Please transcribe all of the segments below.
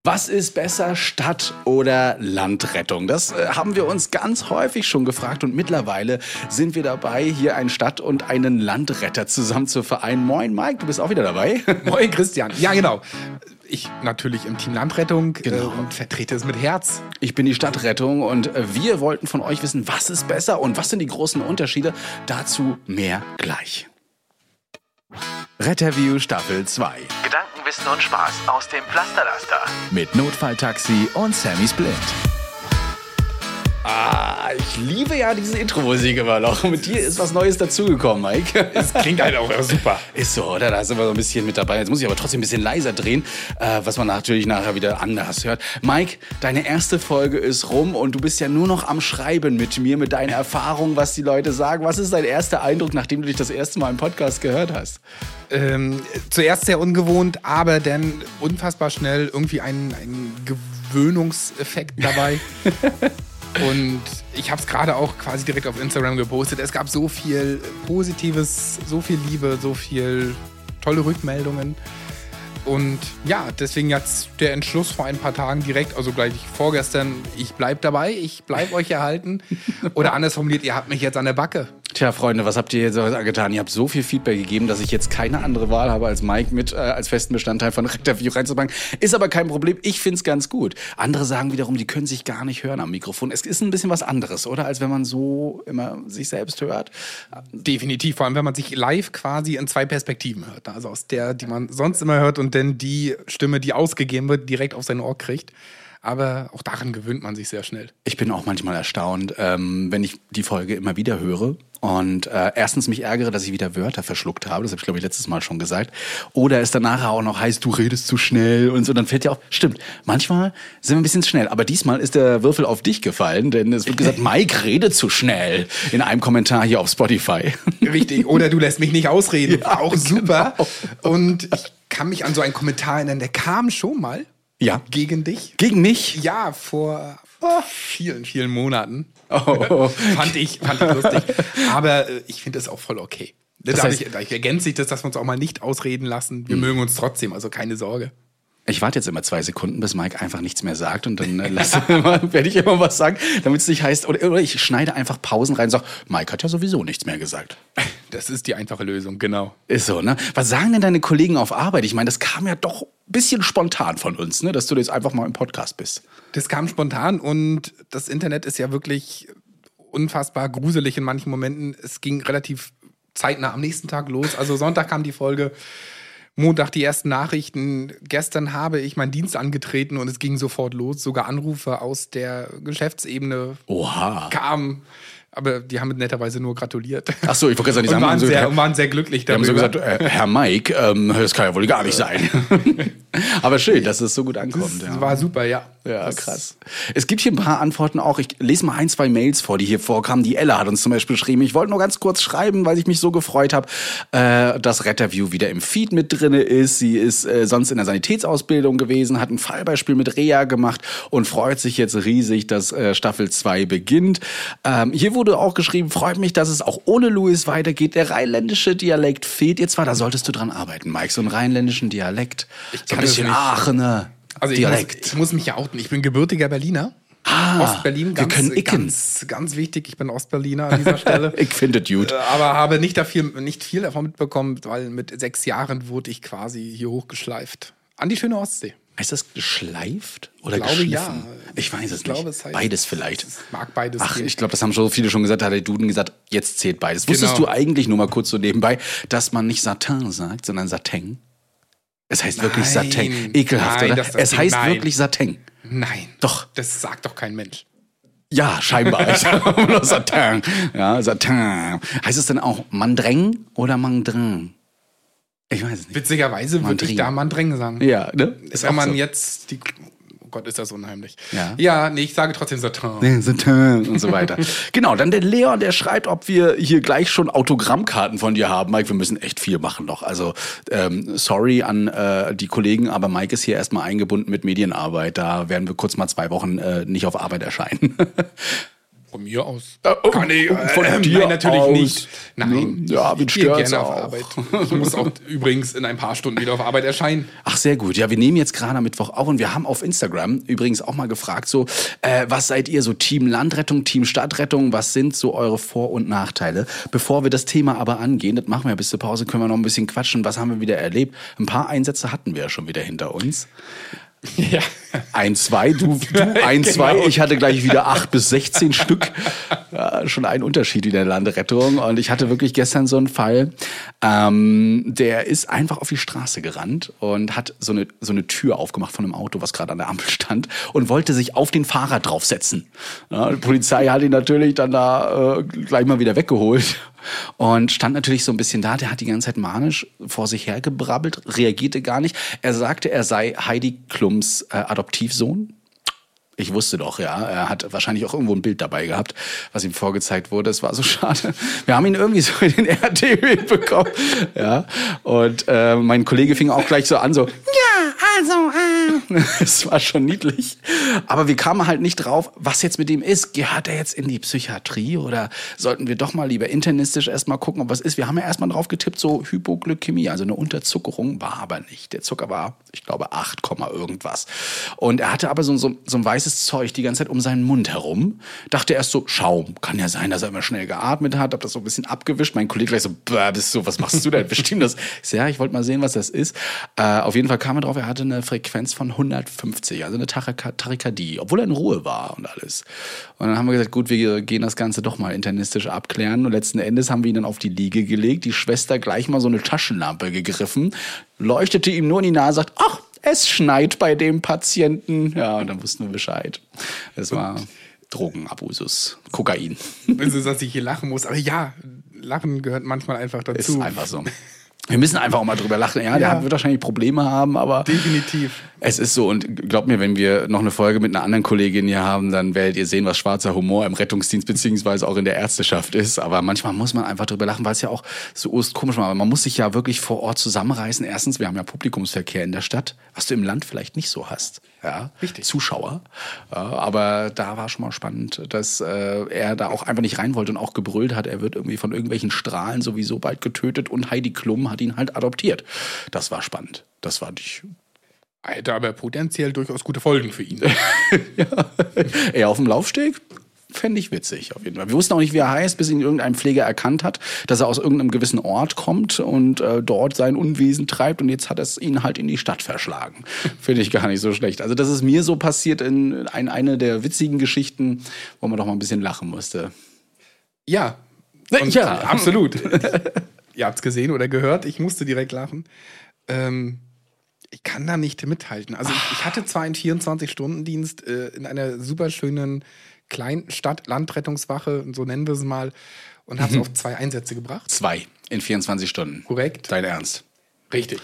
Was ist besser, Stadt- oder Landrettung? Das haben wir uns ganz häufig schon gefragt und mittlerweile sind wir dabei, hier einen Stadt- und einen Landretter zusammen zu vereinen. Moin Mike, du bist auch wieder dabei. Moin Christian, ja genau. Ich natürlich im Team Landrettung und vertrete es mit Herz. Ich bin die Stadtrettung und wir wollten von euch wissen, was ist besser und was sind die großen Unterschiede. Dazu mehr gleich. Retterview Staffel 2. Gedanken, Wissen und Spaß aus dem Pflasterlaster. Mit Notfalltaxi und Sammy Splint. Ich liebe ja diese Intro-Musik immer noch. Mit dir ist was Neues dazugekommen, Mike. Es klingt halt auch super. Ist so, oder? Da sind wir so ein bisschen mit dabei. Jetzt muss ich aber trotzdem ein bisschen leiser drehen, was man natürlich nachher wieder anders hört. Mike, deine erste Folge ist rum und du bist ja nur noch am Schreiben mit mir, mit deinen Erfahrungen, was die Leute sagen. Was ist dein erster Eindruck, nachdem du dich das erste Mal im Podcast gehört hast? Zuerst sehr ungewohnt, aber dann unfassbar schnell irgendwie ein Gewöhnungseffekt dabei. Und ich habe es gerade auch quasi direkt auf Instagram gepostet. Es gab so viel Positives, so viel Liebe, so viel tolle Rückmeldungen. Und ja, deswegen jetzt der Entschluss vor ein paar Tagen direkt, also gleich vorgestern, ich bleib dabei, ich bleib euch erhalten. Oder anders formuliert, ihr habt mich jetzt an der Backe. Tja, Freunde, was habt ihr jetzt getan? Ihr habt so viel Feedback gegeben, dass ich jetzt keine andere Wahl habe, als Mike mit als festen Bestandteil von Retterview reinzupacken. Ist aber kein Problem. Ich find's ganz gut. Andere sagen wiederum, die können sich gar nicht hören am Mikrofon. Es ist ein bisschen was anderes, oder? Als wenn man so immer sich selbst hört. Definitiv. Vor allem, wenn man sich live quasi in zwei Perspektiven hört. Also aus der, die man sonst immer hört und dann die Stimme, die ausgegeben wird, direkt auf sein Ohr kriegt. Aber auch daran gewöhnt man sich sehr schnell. Ich bin auch manchmal erstaunt, wenn ich die Folge immer wieder höre und erstens mich ärgere, dass ich wieder Wörter verschluckt habe. Das habe ich, glaube ich, letztes Mal schon gesagt. Oder es danach auch noch heißt, du redest zu schnell und so. Dann fällt dir auf, stimmt, manchmal sind wir ein bisschen schnell. Aber diesmal ist der Würfel auf dich gefallen, denn es wird gesagt, Mike redet zu schnell in einem Kommentar hier auf Spotify. Richtig, oder du lässt mich nicht ausreden. Ja, auch super. Genau. Und ich kann mich an so einen Kommentar erinnern, der kam schon mal. Ja. Gegen dich? Gegen mich? Ja, vor vielen, vielen Monaten. Oh. Fand ich lustig. Aber ich finde es auch voll okay. Dadurch ergänzt sich das, dass wir uns auch mal nicht ausreden lassen. Wir mögen uns trotzdem, also keine Sorge. Ich warte jetzt immer 2 Sekunden, bis Mike einfach nichts mehr sagt und dann werde ich immer was sagen, damit es nicht heißt, oder ich schneide einfach Pausen rein und sage, Mike hat ja sowieso nichts mehr gesagt. Das ist die einfache Lösung, genau. Ist so, ne? Was sagen denn deine Kollegen auf Arbeit? Ich meine, das kam ja doch ein bisschen spontan von uns, ne? Dass du jetzt einfach mal im Podcast bist. Das kam spontan und das Internet ist ja wirklich unfassbar gruselig in manchen Momenten. Es ging relativ zeitnah am nächsten Tag los. Also Sonntag kam die Folge, Montag die ersten Nachrichten. Gestern habe ich meinen Dienst angetreten und es ging sofort los. Sogar Anrufe aus der Geschäftsebene kamen. Aber die haben mit netterweise nur gratuliert. Ach so, ich wollte gerade sagen, die waren sehr glücklich darüber. Die haben so gesagt, Herr Mike, das kann ja wohl gar nicht sein. Aber schön, dass es so gut ankommt. Das war super, ja. Ja, krass. Es gibt hier ein paar Antworten auch. Ich lese mal 1, 2 Mails vor, die hier vorkamen. Die Ella hat uns zum Beispiel geschrieben. Ich wollte nur ganz kurz schreiben, weil ich mich so gefreut habe, dass Retterview wieder im Feed mit drin ist. Sie ist sonst in der Sanitätsausbildung gewesen, hat ein Fallbeispiel mit Rea gemacht und freut sich jetzt riesig, dass Staffel 2 beginnt. Hier wurde auch geschrieben, freut mich, dass es auch ohne Louis weitergeht. Der rheinländische Dialekt fehlt dir zwar, da solltest du dran arbeiten, Mike. So einen rheinländischen Dialekt. So ein bisschen Aachener. Also ich muss mich ja outen. Ich bin gebürtiger Berliner. Ostberlin, ganz wichtig. Ich bin Ostberliner an dieser Stelle. Ich finde es gut. Aber habe nicht viel davon mitbekommen, weil mit 6 Jahren wurde ich quasi hier hochgeschleift. An die schöne Ostsee. Heißt das geschleift oder ich glaube, geschliffen? Ja. Ich weiß es nicht. Es heißt, beides vielleicht. Es mag beides. Ach, ich glaube, das haben schon viele schon gesagt. Da hat der Duden gesagt, jetzt zählt beides. Genau. Wusstest du eigentlich, nur mal kurz so nebenbei, dass man nicht Satin sagt, sondern Satin? Es heißt wirklich Satin. Ekelhaft, oder? Es heißt wirklich Satin. Nein. Doch. Das sagt doch kein Mensch. Ja, scheinbar. Ich sage nur Satin. Ja, Satin. Heißt es denn auch Mandreng oder Mandrin? Ich weiß es nicht. Witzigerweise würde ich da Mandreng sagen. Ja, ne? Ist wenn man so. Jetzt die... Oh Gott, ist das unheimlich. Ja, nee, ich sage trotzdem Satin. Satin und so weiter. Genau, dann der Leon, der schreibt, ob wir hier gleich schon Autogrammkarten von dir haben. Mike, wir müssen echt viel machen noch. Also, sorry an die Kollegen, aber Mike ist hier erstmal eingebunden mit Medienarbeit. Da werden wir kurz mal 2 Wochen nicht auf Arbeit erscheinen. Von mir aus. Kann ich, von dir nein, natürlich aus. nicht. Nein, Ja, ich gehe gerne auf Arbeit. Ich muss auch übrigens in ein paar Stunden wieder auf Arbeit erscheinen. Ach, sehr gut. Ja, wir nehmen jetzt gerade am Mittwoch auf und wir haben auf Instagram übrigens auch mal gefragt, so, was seid ihr so, Team Landrettung, Team Stadtrettung, was sind so eure Vor- und Nachteile? Bevor wir das Thema aber angehen, das machen wir bis zur Pause, können wir noch ein bisschen quatschen, was haben wir wieder erlebt? Ein paar Einsätze hatten wir ja schon wieder hinter uns. Ja. 1, 2, du 1, 2. Genau. Ich hatte gleich wieder 8 bis 16 Stück. Ja, schon ein Unterschied in der Landrettung. Und ich hatte wirklich gestern so einen Fall, der ist einfach auf die Straße gerannt und hat so eine Tür aufgemacht von einem Auto, was gerade an der Ampel stand, und wollte sich auf den Fahrer draufsetzen. Ja, die Polizei hat ihn natürlich dann da gleich mal wieder weggeholt. Und stand natürlich so ein bisschen da, der hat die ganze Zeit manisch vor sich hergebrabbelt, reagierte gar nicht. Er sagte, er sei Heidi Klums Adoptivsohn. Ich wusste doch, ja. Er hat wahrscheinlich auch irgendwo ein Bild dabei gehabt, was ihm vorgezeigt wurde. Es war so schade. Wir haben ihn irgendwie so in den RT bekommen. Ja. Und mein Kollege fing auch gleich so an, so, ja, also, es war schon niedlich. Aber wir kamen halt nicht drauf, was jetzt mit ihm ist. Gehört er jetzt in die Psychiatrie oder sollten wir doch mal lieber internistisch erstmal gucken, ob was ist? Wir haben ja erstmal drauf getippt, so Hypoglykämie, also eine Unterzuckerung, war aber nicht. Der Zucker war, ich glaube, 8, irgendwas. Und er hatte aber so ein weißes Zeug die ganze Zeit um seinen Mund herum. Dachte erst so, Schaum. Kann ja sein, dass er immer schnell geatmet hat. Hab das so ein bisschen abgewischt. Mein Kollege gleich so, was machst du denn? Bestimmt das. Ich so, ja, ich wollte mal sehen, was das ist. Auf jeden Fall kam er drauf, er hatte eine Frequenz von 150, also eine Tachykardie, obwohl er in Ruhe war und alles. Und dann haben wir gesagt, gut, wir gehen das Ganze doch mal internistisch abklären. Und letzten Endes haben wir ihn dann auf die Liege gelegt. Die Schwester gleich mal so eine Taschenlampe gegriffen, leuchtete ihm nur in die Nase, sagt, ach, es schneit bei dem Patienten. Ja, und dann wussten wir Bescheid. Es war Drogenabusus, Kokain. Also, dass ich hier lachen muss. Aber ja, Lachen gehört manchmal einfach dazu. Ist einfach so. Wir müssen einfach auch mal drüber lachen. Ja, der wird wahrscheinlich Probleme haben, aber definitiv. Es ist so. Und glaubt mir, wenn wir noch eine Folge mit einer anderen Kollegin hier haben, dann werdet ihr sehen, was schwarzer Humor im Rettungsdienst beziehungsweise auch in der Ärzteschaft ist. Aber manchmal muss man einfach drüber lachen, weil es ja auch so komisch war. Aber man muss sich ja wirklich vor Ort zusammenreißen. Erstens, wir haben ja Publikumsverkehr in der Stadt, was du im Land vielleicht nicht so hast. Ja, richtig. Zuschauer. Ja, aber da war schon mal spannend, dass er da auch einfach nicht rein wollte und auch gebrüllt hat, er wird irgendwie von irgendwelchen Strahlen sowieso bald getötet und Heidi Klum hat ihn halt adoptiert. Das war spannend. Das fand ich. Hätte aber potenziell durchaus gute Folgen für ihn. Ja. Er auf dem Laufsteg? Fände ich witzig, auf jeden Fall. Wir wussten auch nicht, wie er heißt, bis ihn irgendein Pfleger erkannt hat, dass er aus irgendeinem gewissen Ort kommt und dort sein Unwesen treibt und jetzt hat es ihn halt in die Stadt verschlagen. Finde ich gar nicht so schlecht. Also das ist mir so passiert in eine der witzigen Geschichten, wo man doch mal ein bisschen lachen musste. Ja. Und ja, absolut. Ihr habt's gesehen oder gehört, ich musste direkt lachen. Ich kann da nicht mithalten. Also ich hatte zwar einen 24-Stunden-Dienst in einer super schönen Kleinstadt-Landrettungswache, so nennen wir es mal, und habe es auf 2 Einsätze gebracht. 2 in 24 Stunden. Korrekt. Dein Ernst? Richtig.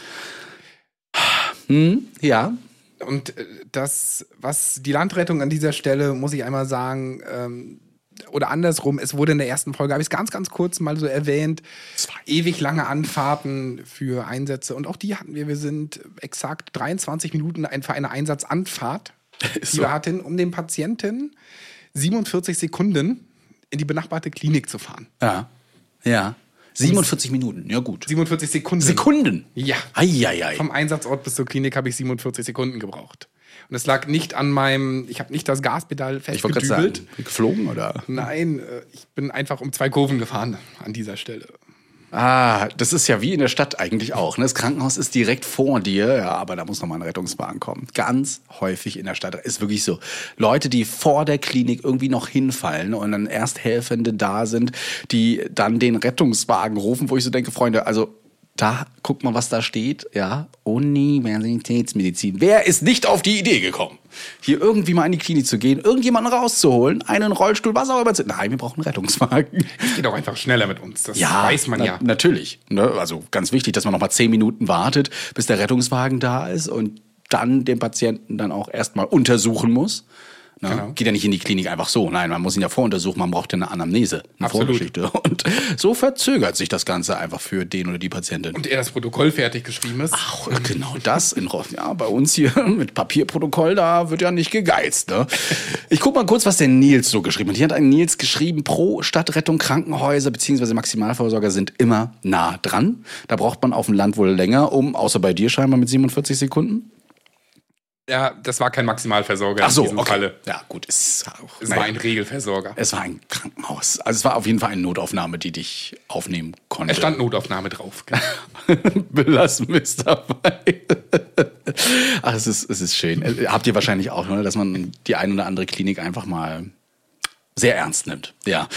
Ja. Und das, was die Landrettung an dieser Stelle, muss ich einmal sagen, oder andersrum, es wurde in der ersten Folge, habe ich es ganz, ganz kurz mal so erwähnt, 2. ewig lange Anfahrten für Einsätze. Und auch die hatten wir. Wir sind exakt 23 Minuten für eine Einsatzanfahrt, die wir hatten, um den Patienten 47 Sekunden in die benachbarte Klinik zu fahren. Ja. Ja. 47 Minuten, ja gut. 47 Sekunden. Sekunden? Ja. Eieiei. Vom Einsatzort bis zur Klinik habe ich 47 Sekunden gebraucht. Und es lag nicht an ich habe nicht das Gaspedal Ich wollte gerade festgedübelt. sagen, geflogen oder? Nein, ich bin einfach um 2 Kurven gefahren an dieser Stelle. Ah, das ist ja wie in der Stadt eigentlich auch. Ne? Das Krankenhaus ist direkt vor dir, ja, aber da muss noch mal ein Rettungswagen kommen. Ganz häufig in der Stadt ist wirklich so. Leute, die vor der Klinik irgendwie noch hinfallen und dann Ersthelfende da sind, die dann den Rettungswagen rufen, wo ich so denke, Freunde, also da, guck mal, was da steht, ja, Universitätsmedizin. Wer ist nicht auf die Idee gekommen, hier irgendwie mal in die Klinik zu gehen, irgendjemanden rauszuholen, einen Rollstuhl, was auch immer. Nein, wir brauchen einen Rettungswagen. Es geht auch einfach schneller mit uns, das Ja, weiß man ja. Natürlich. Ne? Also ganz wichtig, dass man noch mal 10 Minuten wartet, bis der Rettungswagen da ist und dann den Patienten dann auch erstmal untersuchen muss. Ne? Genau. Geht ja nicht in die Klinik einfach so. Nein, man muss ihn ja voruntersuchen, man braucht ja eine Anamnese, eine Absolut. Vorgeschichte. Und so verzögert sich das Ganze einfach für den oder die Patientin. Und ehe das Protokoll fertig geschrieben ist. Ach, genau das. Ja, bei uns hier mit Papierprotokoll, da wird ja nicht gegeizt. Ne? Ich guck mal kurz, was der Nils so geschrieben hat. Hier hat ein Nils geschrieben, pro Stadtrettung Krankenhäuser bzw. Maximalversorger sind immer nah dran. Da braucht man auf dem Land wohl länger, außer bei dir scheinbar mit 47 Sekunden. Ja, das war kein Maximalversorger Ach so, in diesem okay. Falle. Ja, gut. Es war ein Regelversorger. Es war ein Krankenhaus. Also es war auf jeden Fall eine Notaufnahme, die dich aufnehmen konnte. Es stand Notaufnahme drauf. Belassen wir es dabei. Ach, es ist schön. Habt ihr wahrscheinlich auch, ne, dass man die ein oder andere Klinik einfach mal sehr ernst nimmt. Ja.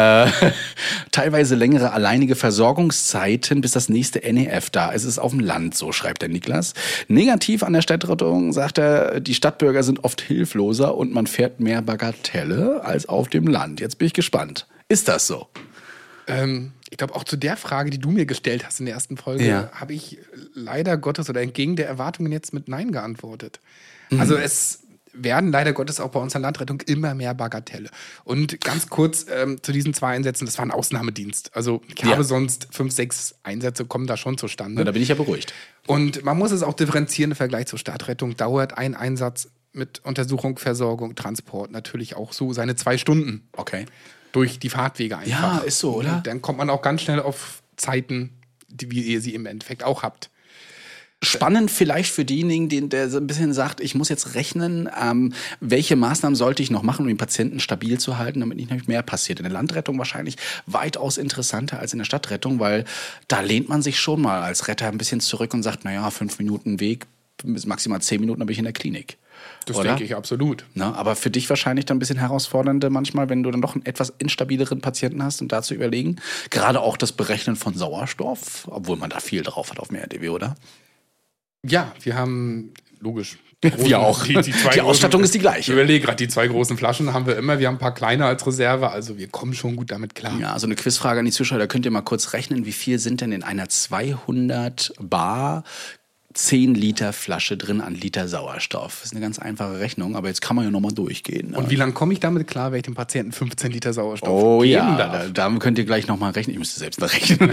Teilweise längere alleinige Versorgungszeiten, bis das nächste NEF da ist. Es ist auf dem Land, so schreibt der Niklas. Negativ an der Stadtrettung sagt er, die Stadtbürger sind oft hilfloser und man fährt mehr Bagatelle als auf dem Land. Jetzt bin ich gespannt. Ist das so? Ich glaube, auch zu der Frage, die du mir gestellt hast in der ersten Folge, habe ich leider Gottes oder entgegen der Erwartungen jetzt mit Nein geantwortet. Also es werden leider Gottes auch bei uns in der Landrettung immer mehr Bagatelle. Und ganz kurz zu diesen 2 Einsätzen, das war ein Ausnahmedienst. Also ich habe sonst 5, 6 Einsätze kommen da schon zustande. Na, da bin ich ja beruhigt. Und man muss es auch differenzieren im Vergleich zur Stadtrettung. Dauert ein Einsatz mit Untersuchung, Versorgung, Transport natürlich auch so seine 2 Stunden. Okay. Durch die Fahrtwege einfach. Ja, ist so, oder? Und dann kommt man auch ganz schnell auf Zeiten, wie ihr sie im Endeffekt auch habt. Spannend vielleicht für denjenigen, der so ein bisschen sagt, ich muss jetzt rechnen, welche Maßnahmen sollte ich noch machen, um den Patienten stabil zu halten, damit nicht mehr passiert. In der Landrettung wahrscheinlich weitaus interessanter als in der Stadtrettung, weil da lehnt man sich schon mal als Retter ein bisschen zurück und sagt, 5 Minuten Weg, bis maximal 10 Minuten, dann bin ich in der Klinik. Das Oder? denke ich absolut. Na, aber für dich wahrscheinlich dann ein bisschen herausfordernder manchmal, wenn du dann doch einen etwas instabileren Patienten hast und dazu überlegen. Gerade auch das Berechnen von Sauerstoff, obwohl man da viel drauf hat auf dem RDW, oder? Ja, wir haben, logisch. Wir auch. Die Ausstattung ist die gleiche. Ich überlege gerade, die 2 großen Flaschen haben wir immer. Wir haben ein paar kleine als Reserve, also wir kommen schon gut damit klar. Ja, so eine Quizfrage an die Zuschauer, da könnt ihr mal kurz rechnen, wie viel sind denn in einer 200 Bar 10 Liter Flasche drin an Liter Sauerstoff. Das ist eine ganz einfache Rechnung, aber jetzt kann man ja nochmal durchgehen. Ne? Und wie lange komme ich damit klar, wenn ich dem Patienten 15 Liter Sauerstoff geben ja, darf? Da könnt ihr gleich nochmal rechnen. Ich müsste selbst noch rechnen.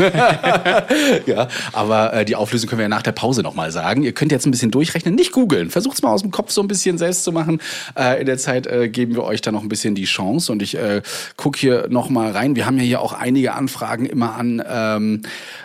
Ja, aber die Auflösung können wir ja nach der Pause nochmal sagen. Ihr könnt jetzt ein bisschen durchrechnen, nicht googeln. Versucht es mal aus dem Kopf so ein bisschen selbst zu machen. In der Zeit geben wir euch da noch ein bisschen die Chance und ich gucke hier nochmal rein. Wir haben ja hier auch einige Anfragen immer an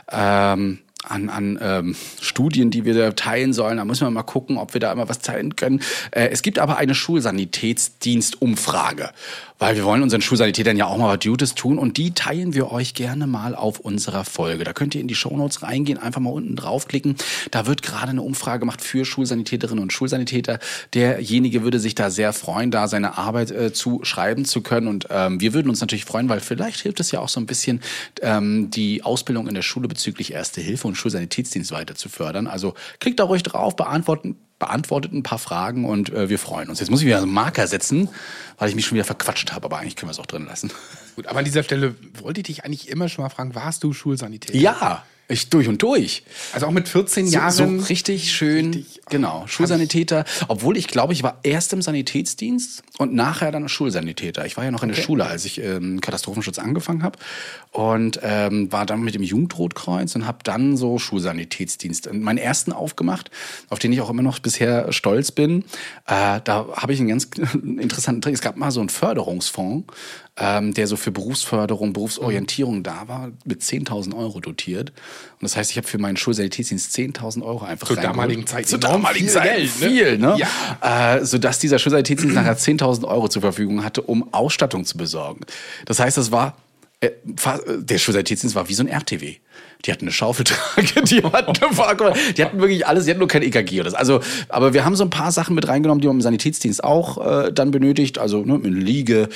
Studien, die wir da teilen sollen. Da müssen wir mal gucken, ob wir da immer was teilen können. Es gibt aber eine Schulsanitätsdienstumfrage, weil wir wollen unseren Schulsanitätern ja auch mal was Gutes tun und die teilen wir euch gerne mal auf unserer Folge. Da könnt ihr in die Shownotes reingehen, einfach mal unten draufklicken. Da wird gerade eine Umfrage gemacht für Schulsanitäterinnen und Schulsanitäter. Derjenige würde sich da sehr freuen, da seine Arbeit zu schreiben zu können und wir würden uns natürlich freuen, weil vielleicht hilft es ja auch so ein bisschen, die Ausbildung in der Schule bezüglich Erste Hilfe und Schulsanitätsdienst weiter zu fördern. Also klickt da ruhig drauf, beantwortet ein paar Fragen und wir freuen uns. Jetzt muss ich wieder einen Marker setzen, weil ich mich schon wieder verquatscht habe, aber eigentlich können wir es auch drin lassen. Gut, aber an dieser Stelle wollte ich dich eigentlich immer schon mal fragen, warst du Schulsanitäter? Ja, ich durch und durch. Also auch mit 14 Jahren? So richtig schön, genau, Schulsanitäter. Obwohl ich glaube, ich war erst im Sanitätsdienst und nachher dann Schulsanitäter. Ich war ja noch in der Schule, als ich Katastrophenschutz angefangen habe und war dann mit dem Jugendrotkreuz und habe dann so Schulsanitätsdienst meinen ersten aufgemacht, auf den ich auch immer noch bisher stolz bin. Da habe ich einen ganz interessanten Trick. Es gab mal so einen Förderungsfonds, der so für Berufsförderung, Berufsorientierung da war, mit 10.000 Euro dotiert. Und das heißt, ich habe für meinen Schulsanitätsdienst 10.000 Euro einfach zur damaligen Zeit. Zur damaligen Zeit viel, ne? Ja. Sodass dieser Schulsanitätsdienst nachher 10.000 Euro zur Verfügung hatte, um Ausstattung zu besorgen. Das heißt, das war der Schulsanitätsdienst war wie so ein RTW. Die hatten eine Schaufeltrage, die hatten wirklich alles, die hatten nur kein EKG oder so. Also, aber wir haben so ein paar Sachen mit reingenommen, die man im Sanitätsdienst auch dann benötigt. Also mit Liege,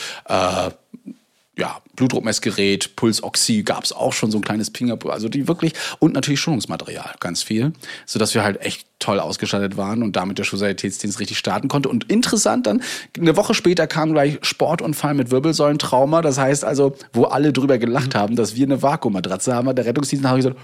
Blutdruckmessgerät, Pulsoxy gab's auch schon, so ein kleines Fingerprint, also die wirklich, und natürlich Schulungsmaterial, ganz viel, sodass wir halt echt toll ausgestattet waren und damit der Schulsanitätsdienst richtig starten konnte. Und interessant dann, eine Woche später kam gleich Sportunfall mit Wirbelsäulentrauma, das heißt also, wo alle drüber gelacht haben, dass wir eine Vakuummatratze haben, der Rettungsdienst habe ich gesagt,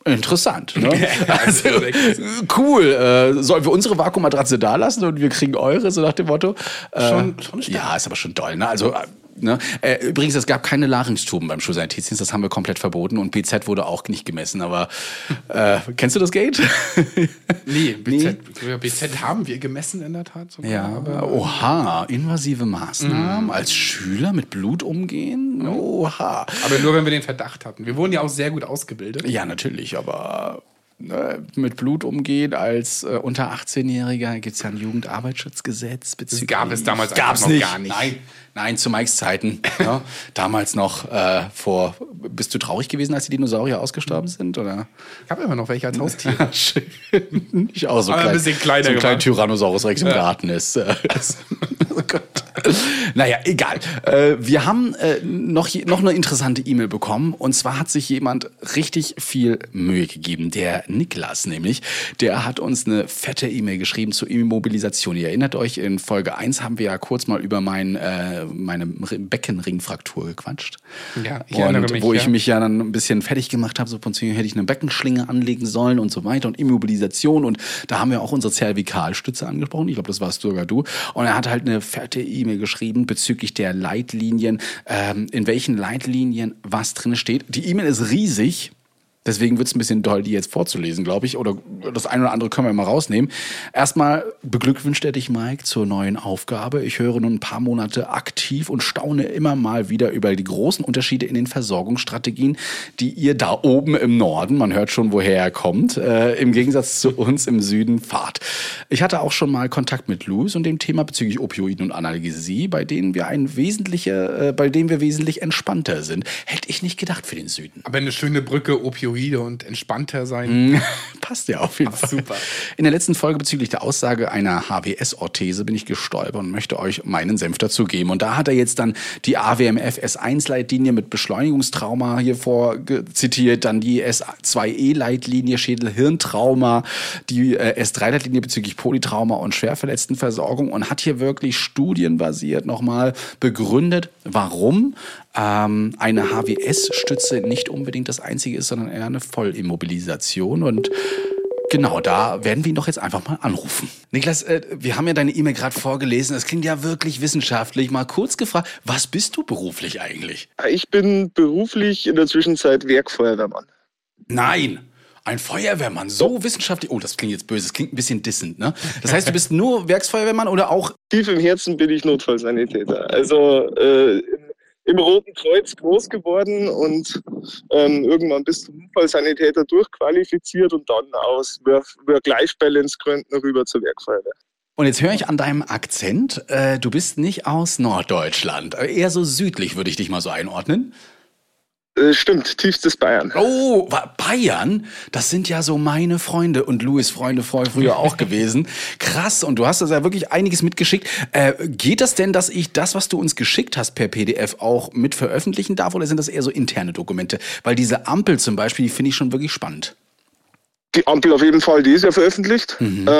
Interessant, ne? Also, cool. Sollen wir unsere Vakuummatratze da lassen und wir kriegen eure, so nach dem Motto? Schon stark. Ja, ist aber schon doll, ne? Also, ne? Übrigens, es gab keine Larynxtuben beim Schulsanitätsdienst, das haben wir komplett verboten und BZ wurde auch nicht gemessen, aber kennst du das Gate? Nee, BZ haben wir gemessen in der Tat sogar. Ja, aber oha, invasive Maßnahmen, als Schüler mit Blut umgehen, oha. Aber nur, wenn wir den Verdacht hatten. Wir wurden ja auch sehr gut ausgebildet. Ja, natürlich, aber mit Blut umgehen als unter 18-Jähriger gibt es ja ein Jugendarbeitsschutzgesetz. Das gab es damals Gab's einfach nicht. noch gar nicht. Nein, zu Mikes Zeiten. Ja, damals noch bist du traurig gewesen, als die Dinosaurier ausgestorben sind? Oder? Ich habe immer noch welche als Haustier. Schön. Ich auch so Aber ein bisschen kleiner so ein kleiner gemacht. Tyrannosaurus Rex im Garten ist. Oh Gott. Naja, egal. Wir haben noch eine interessante E-Mail bekommen. Und zwar hat sich jemand richtig viel Mühe gegeben. Der Niklas nämlich. Der hat uns eine fette E-Mail geschrieben zur Immobilisation. Ihr erinnert euch, in Folge 1 haben wir ja kurz mal über meine Beckenringfraktur gequatscht. Ja, ich erinnere mich. Wo ich mich ja dann ein bisschen fertig gemacht habe. So von hätte ich eine Beckenschlinge anlegen sollen und so weiter. Und Immobilisation. Und da haben wir auch unsere Zervikalstütze angesprochen. Ich glaube, das warst sogar du. Und er hat halt eine fette E-Mail geschrieben bezüglich der Leitlinien, in welchen Leitlinien was drin steht. Die E-Mail ist riesig. Deswegen wird es ein bisschen doll, die jetzt vorzulesen, glaube ich. Oder das eine oder andere können wir mal rausnehmen. Erstmal beglückwünscht er dich, Mike, zur neuen Aufgabe. Ich höre nun ein paar Monate aktiv und staune immer mal wieder über die großen Unterschiede in den Versorgungsstrategien, die ihr da oben im Norden, man hört schon, woher er kommt, im Gegensatz zu uns im Süden fahrt. Ich hatte auch schon mal Kontakt mit Louis und dem Thema bezüglich Opioiden und Analgesie, bei dem wir wesentlich entspannter sind. Hätte ich nicht gedacht für den Süden. Aber eine schöne Brücke, Opioide und entspannter sein. Passt ja auf jeden Fall. Super. In der letzten Folge bezüglich der Aussage einer HWS-Orthese bin ich gestolpert und möchte euch meinen Senf dazu geben. Und da hat er jetzt dann die AWMF S1-Leitlinie mit Beschleunigungstrauma hier zitiert, dann die S2E-Leitlinie Schädel-Hirntrauma, die S3-Leitlinie bezüglich Polytrauma und Schwerverletztenversorgung und hat hier wirklich studienbasiert nochmal begründet, warum eine HWS-Stütze nicht unbedingt das einzige ist, sondern eher eine Vollimmobilisation. Und genau, da werden wir ihn doch jetzt einfach mal anrufen. Niklas, wir haben ja deine E-Mail gerade vorgelesen. Das klingt ja wirklich wissenschaftlich. Mal kurz gefragt, was bist du beruflich eigentlich? Ich bin beruflich in der Zwischenzeit Werkfeuerwehrmann. Nein! Ein Feuerwehrmann, so wissenschaftlich. Oh, das klingt jetzt böse, das klingt ein bisschen dissend, ne? Das heißt, du bist nur Werksfeuerwehrmann oder auch... Tief im Herzen bin ich Notfallsanitäter. Also im Roten Kreuz groß geworden und irgendwann bis zum Notfallsanitäter durchqualifiziert und dann aus Work-Life-Balance-Gründen rüber zur Werkfeuerwehr. Und jetzt höre ich an deinem Akzent, du bist nicht aus Norddeutschland, eher so südlich würde ich dich mal so einordnen. Stimmt, tiefstes Bayern. Oh, Bayern? Das sind ja so meine Freunde und Louis' Freunde früher auch gewesen. Krass, und du hast also ja wirklich einiges mitgeschickt. Geht das denn, dass ich das, was du uns geschickt hast per PDF auch mit veröffentlichen darf oder sind das eher so interne Dokumente? Weil diese Ampel zum Beispiel, die finde ich schon wirklich spannend. Die Ampel auf jeden Fall, die ist ja veröffentlicht.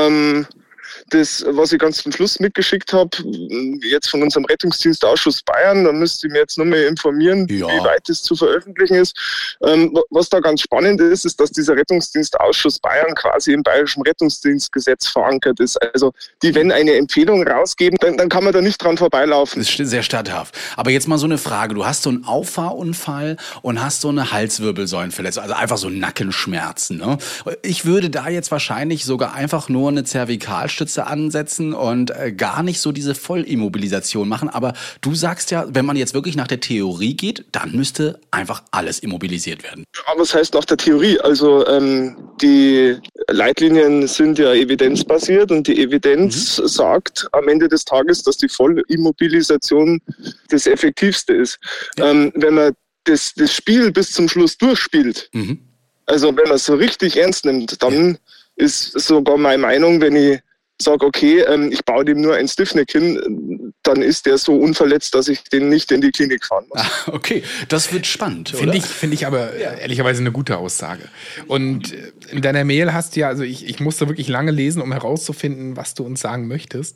Das, was ich ganz zum Schluss mitgeschickt habe, jetzt von unserem Rettungsdienstausschuss Bayern, da müsst ihr mir jetzt nochmal informieren, wie weit das zu veröffentlichen ist. Was da ganz spannend ist, ist, dass dieser Rettungsdienstausschuss Bayern quasi im Bayerischen Rettungsdienstgesetz verankert ist. Also die, wenn eine Empfehlung rausgeben, dann kann man da nicht dran vorbeilaufen. Das ist sehr statthaft. Aber jetzt mal so eine Frage. Du hast so einen Auffahrunfall und hast so eine Halswirbelsäulenverletzung, also einfach so Nackenschmerzen. Ne? Ich würde da jetzt wahrscheinlich sogar einfach nur eine Zervikalstütze ansetzen und gar nicht so diese Vollimmobilisation machen. Aber du sagst ja, wenn man jetzt wirklich nach der Theorie geht, dann müsste einfach alles immobilisiert werden. Aber was heißt nach der Theorie? Also die Leitlinien sind ja evidenzbasiert und die Evidenz sagt am Ende des Tages, dass die Vollimmobilisation das Effektivste ist. Ja. Wenn man das Spiel bis zum Schluss durchspielt, also wenn man es so richtig ernst nimmt, dann ist sogar meine Meinung, wenn ich sage, okay, ich baue dem nur ein Stiffneck hin, dann ist der so unverletzt, dass ich den nicht in die Klinik fahren muss. Okay, das wird spannend, Finde ich aber ehrlicherweise eine gute Aussage. Und in deiner Mail hast du ja, also ich musste wirklich lange lesen, um herauszufinden, was du uns sagen möchtest.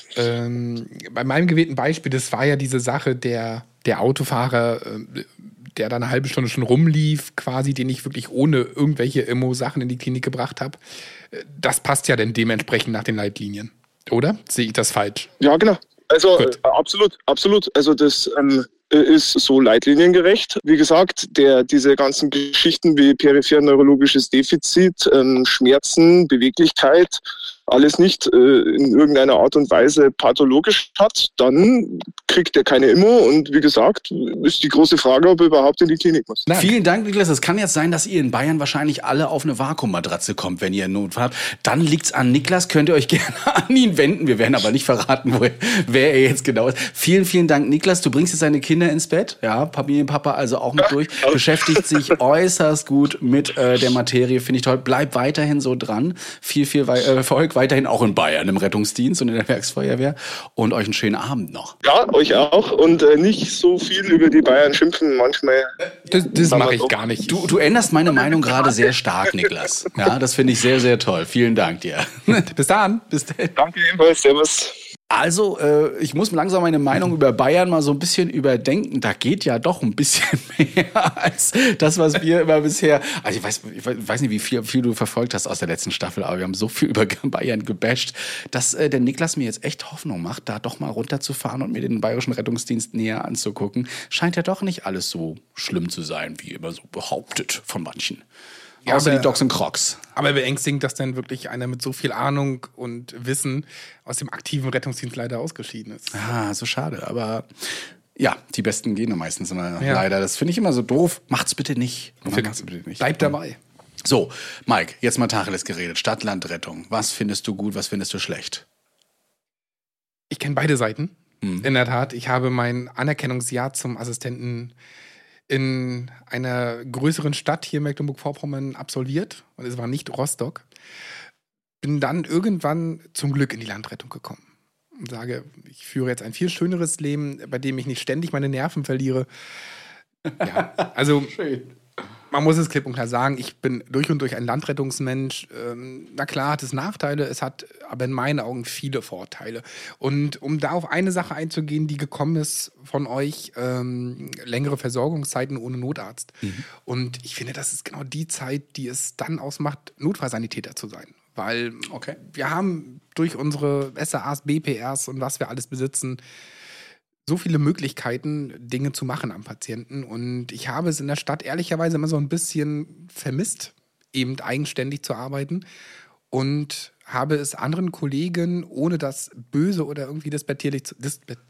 Bei meinem gewählten Beispiel, das war ja diese Sache der Autofahrer, der da eine halbe Stunde schon rumlief, quasi, den ich wirklich ohne irgendwelche Immo-Sachen in die Klinik gebracht habe. Das passt ja dann dementsprechend nach den Leitlinien, oder? Sehe ich das falsch? Ja, genau. Also absolut. Also das ist so leitliniengerecht. Wie gesagt, diese ganzen Geschichten wie peripher neurologisches Defizit, Schmerzen, Beweglichkeit, alles nicht in irgendeiner Art und Weise pathologisch hat, dann kriegt er keine Immo. Und wie gesagt, ist die große Frage, ob er überhaupt in die Klinik muss. Vielen Dank, Niklas. Es kann jetzt sein, dass ihr in Bayern wahrscheinlich alle auf eine Vakuummatratze kommt, wenn ihr einen Notfall habt. Dann liegt's an Niklas. Könnt ihr euch gerne an ihn wenden. Wir werden aber nicht verraten, wer er jetzt genau ist. Vielen, vielen Dank, Niklas. Du bringst jetzt deine Kinder ins Bett. Ja, Familienpapa also auch mit durch. Beschäftigt sich äußerst gut mit der Materie. Finde ich toll. Bleib weiterhin so dran. Viel Erfolg weiterhin auch in Bayern im Rettungsdienst und in der Werksfeuerwehr. Und euch einen schönen Abend noch. Ja, euch auch. Und nicht so viel über die Bayern schimpfen. Manchmal. Das mache ich gar nicht. Du änderst meine Meinung gerade sehr stark, Niklas. Ja, das finde ich sehr, sehr toll. Vielen Dank dir. Bis dann. Bis dann. Danke ebenfalls. Servus. Also, ich muss langsam meine Meinung über Bayern mal so ein bisschen überdenken. Da geht ja doch ein bisschen mehr als das, was wir immer bisher... Also ich weiß nicht, wie viel du verfolgt hast aus der letzten Staffel, aber wir haben so viel über Bayern gebasht, dass der Niklas mir jetzt echt Hoffnung macht, da doch mal runterzufahren und mir den Bayerischen Rettungsdienst näher anzugucken. Scheint ja doch nicht alles so schlimm zu sein, wie immer so behauptet von manchen. Ja, außer die Docs und Crocs. Aber beängstigend, dass dann wirklich einer mit so viel Ahnung und Wissen aus dem aktiven Rettungsdienst leider ausgeschieden ist. Ah, so schade. Aber ja, die Besten gehen meistens immer leider. Das finde ich immer so doof. Macht's bitte nicht. Bleib dabei. So, Mike, jetzt mal Tacheles geredet. Stadt-Land-Rettung. Was findest du gut, was findest du schlecht? Ich kenne beide Seiten. In der Tat. Ich habe mein Anerkennungsjahr zum Assistenten in einer größeren Stadt hier in Mecklenburg-Vorpommern absolviert. Und es war nicht Rostock. Bin dann irgendwann zum Glück in die Landrettung gekommen. Und sage, ich führe jetzt ein viel schöneres Leben, bei dem ich nicht ständig meine Nerven verliere. Ja, also man muss es klipp und klar sagen, ich bin durch und durch ein Landrettungsmensch. Na klar hat es Nachteile, es hat aber in meinen Augen viele Vorteile. Und um da auf eine Sache einzugehen, die gekommen ist von euch, längere Versorgungszeiten ohne Notarzt. Und ich finde, das ist genau die Zeit, die es dann ausmacht, Notfallsanitäter zu sein. Weil wir haben durch unsere SAAs, BPRs und was wir alles besitzen, so viele Möglichkeiten, Dinge zu machen am Patienten. Und ich habe es in der Stadt ehrlicherweise immer so ein bisschen vermisst, eben eigenständig zu arbeiten. Und habe es anderen Kollegen, ohne das böse oder irgendwie despektierlich zu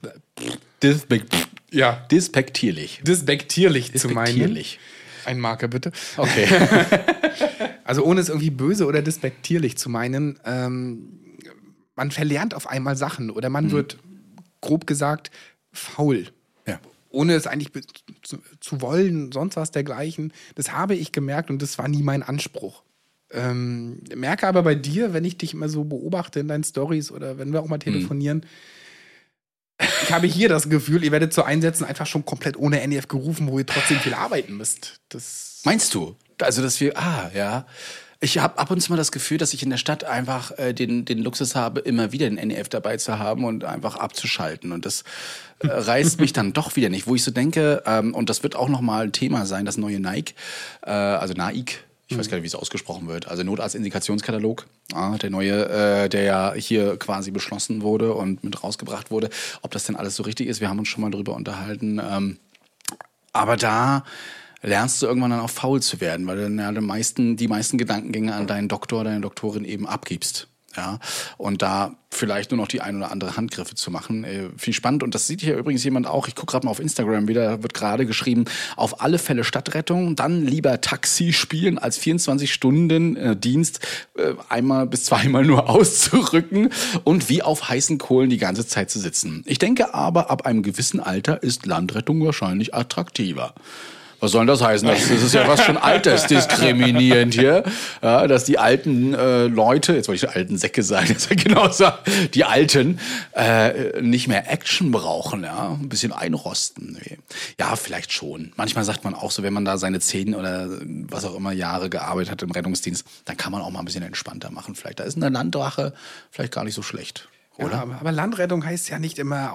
meinen. Ein Marker bitte. Okay. Also ohne es irgendwie böse oder despektierlich zu meinen, man verlernt auf einmal Sachen oder man wird, grob gesagt, faul. Ja. Ohne es eigentlich zu wollen, sonst was dergleichen. Das habe ich gemerkt und das war nie mein Anspruch. Merke aber bei dir, wenn ich dich immer so beobachte in deinen Storys oder wenn wir auch mal telefonieren, ich habe hier das Gefühl, ihr werdet zu Einsätzen einfach schon komplett ohne NEF gerufen, wo ihr trotzdem viel arbeiten müsst. Das meinst du? Also, dass wir, ja. Ich habe ab und zu mal das Gefühl, dass ich in der Stadt einfach den Luxus habe, immer wieder den NEF dabei zu haben und einfach abzuschalten. Und das reißt mich dann doch wieder nicht. Wo ich so denke, und das wird auch nochmal ein Thema sein, das neue NAIC, also NAIC, ich weiß gar nicht, wie es ausgesprochen wird, also Notarztindikationskatalog, der neue, der ja hier quasi beschlossen wurde und mit rausgebracht wurde. Ob das denn alles so richtig ist, wir haben uns schon mal drüber unterhalten. Aber da lernst du irgendwann dann auch faul zu werden, weil du dann ja die meisten Gedankengänge an deinen Doktor, deine Doktorin eben abgibst. Ja, und da vielleicht nur noch die ein oder andere Handgriffe zu machen. Viel spannend. Und das sieht hier übrigens jemand auch. Ich gucke gerade mal auf Instagram wieder, da wird gerade geschrieben, auf alle Fälle Stadtrettung, dann lieber Taxi spielen, als 24-Stunden-Dienst einmal bis zweimal nur auszurücken und wie auf heißen Kohlen die ganze Zeit zu sitzen. Ich denke aber, ab einem gewissen Alter ist Landrettung wahrscheinlich attraktiver. Was soll das heißen? Das ist ja was schon altersdiskriminierend hier, ja, dass die alten Leute, jetzt wollte ich alten Säcke sagen, das ist ja genauso, die Alten nicht mehr Action brauchen, ja, ein bisschen einrosten. Nee. Ja, vielleicht schon. Manchmal sagt man auch so, wenn man da seine 10 oder was auch immer Jahre gearbeitet hat im Rettungsdienst, dann kann man auch mal ein bisschen entspannter machen. Vielleicht da ist eine Landwache vielleicht gar nicht so schlecht. Oder? Aber Landrettung heißt ja nicht immer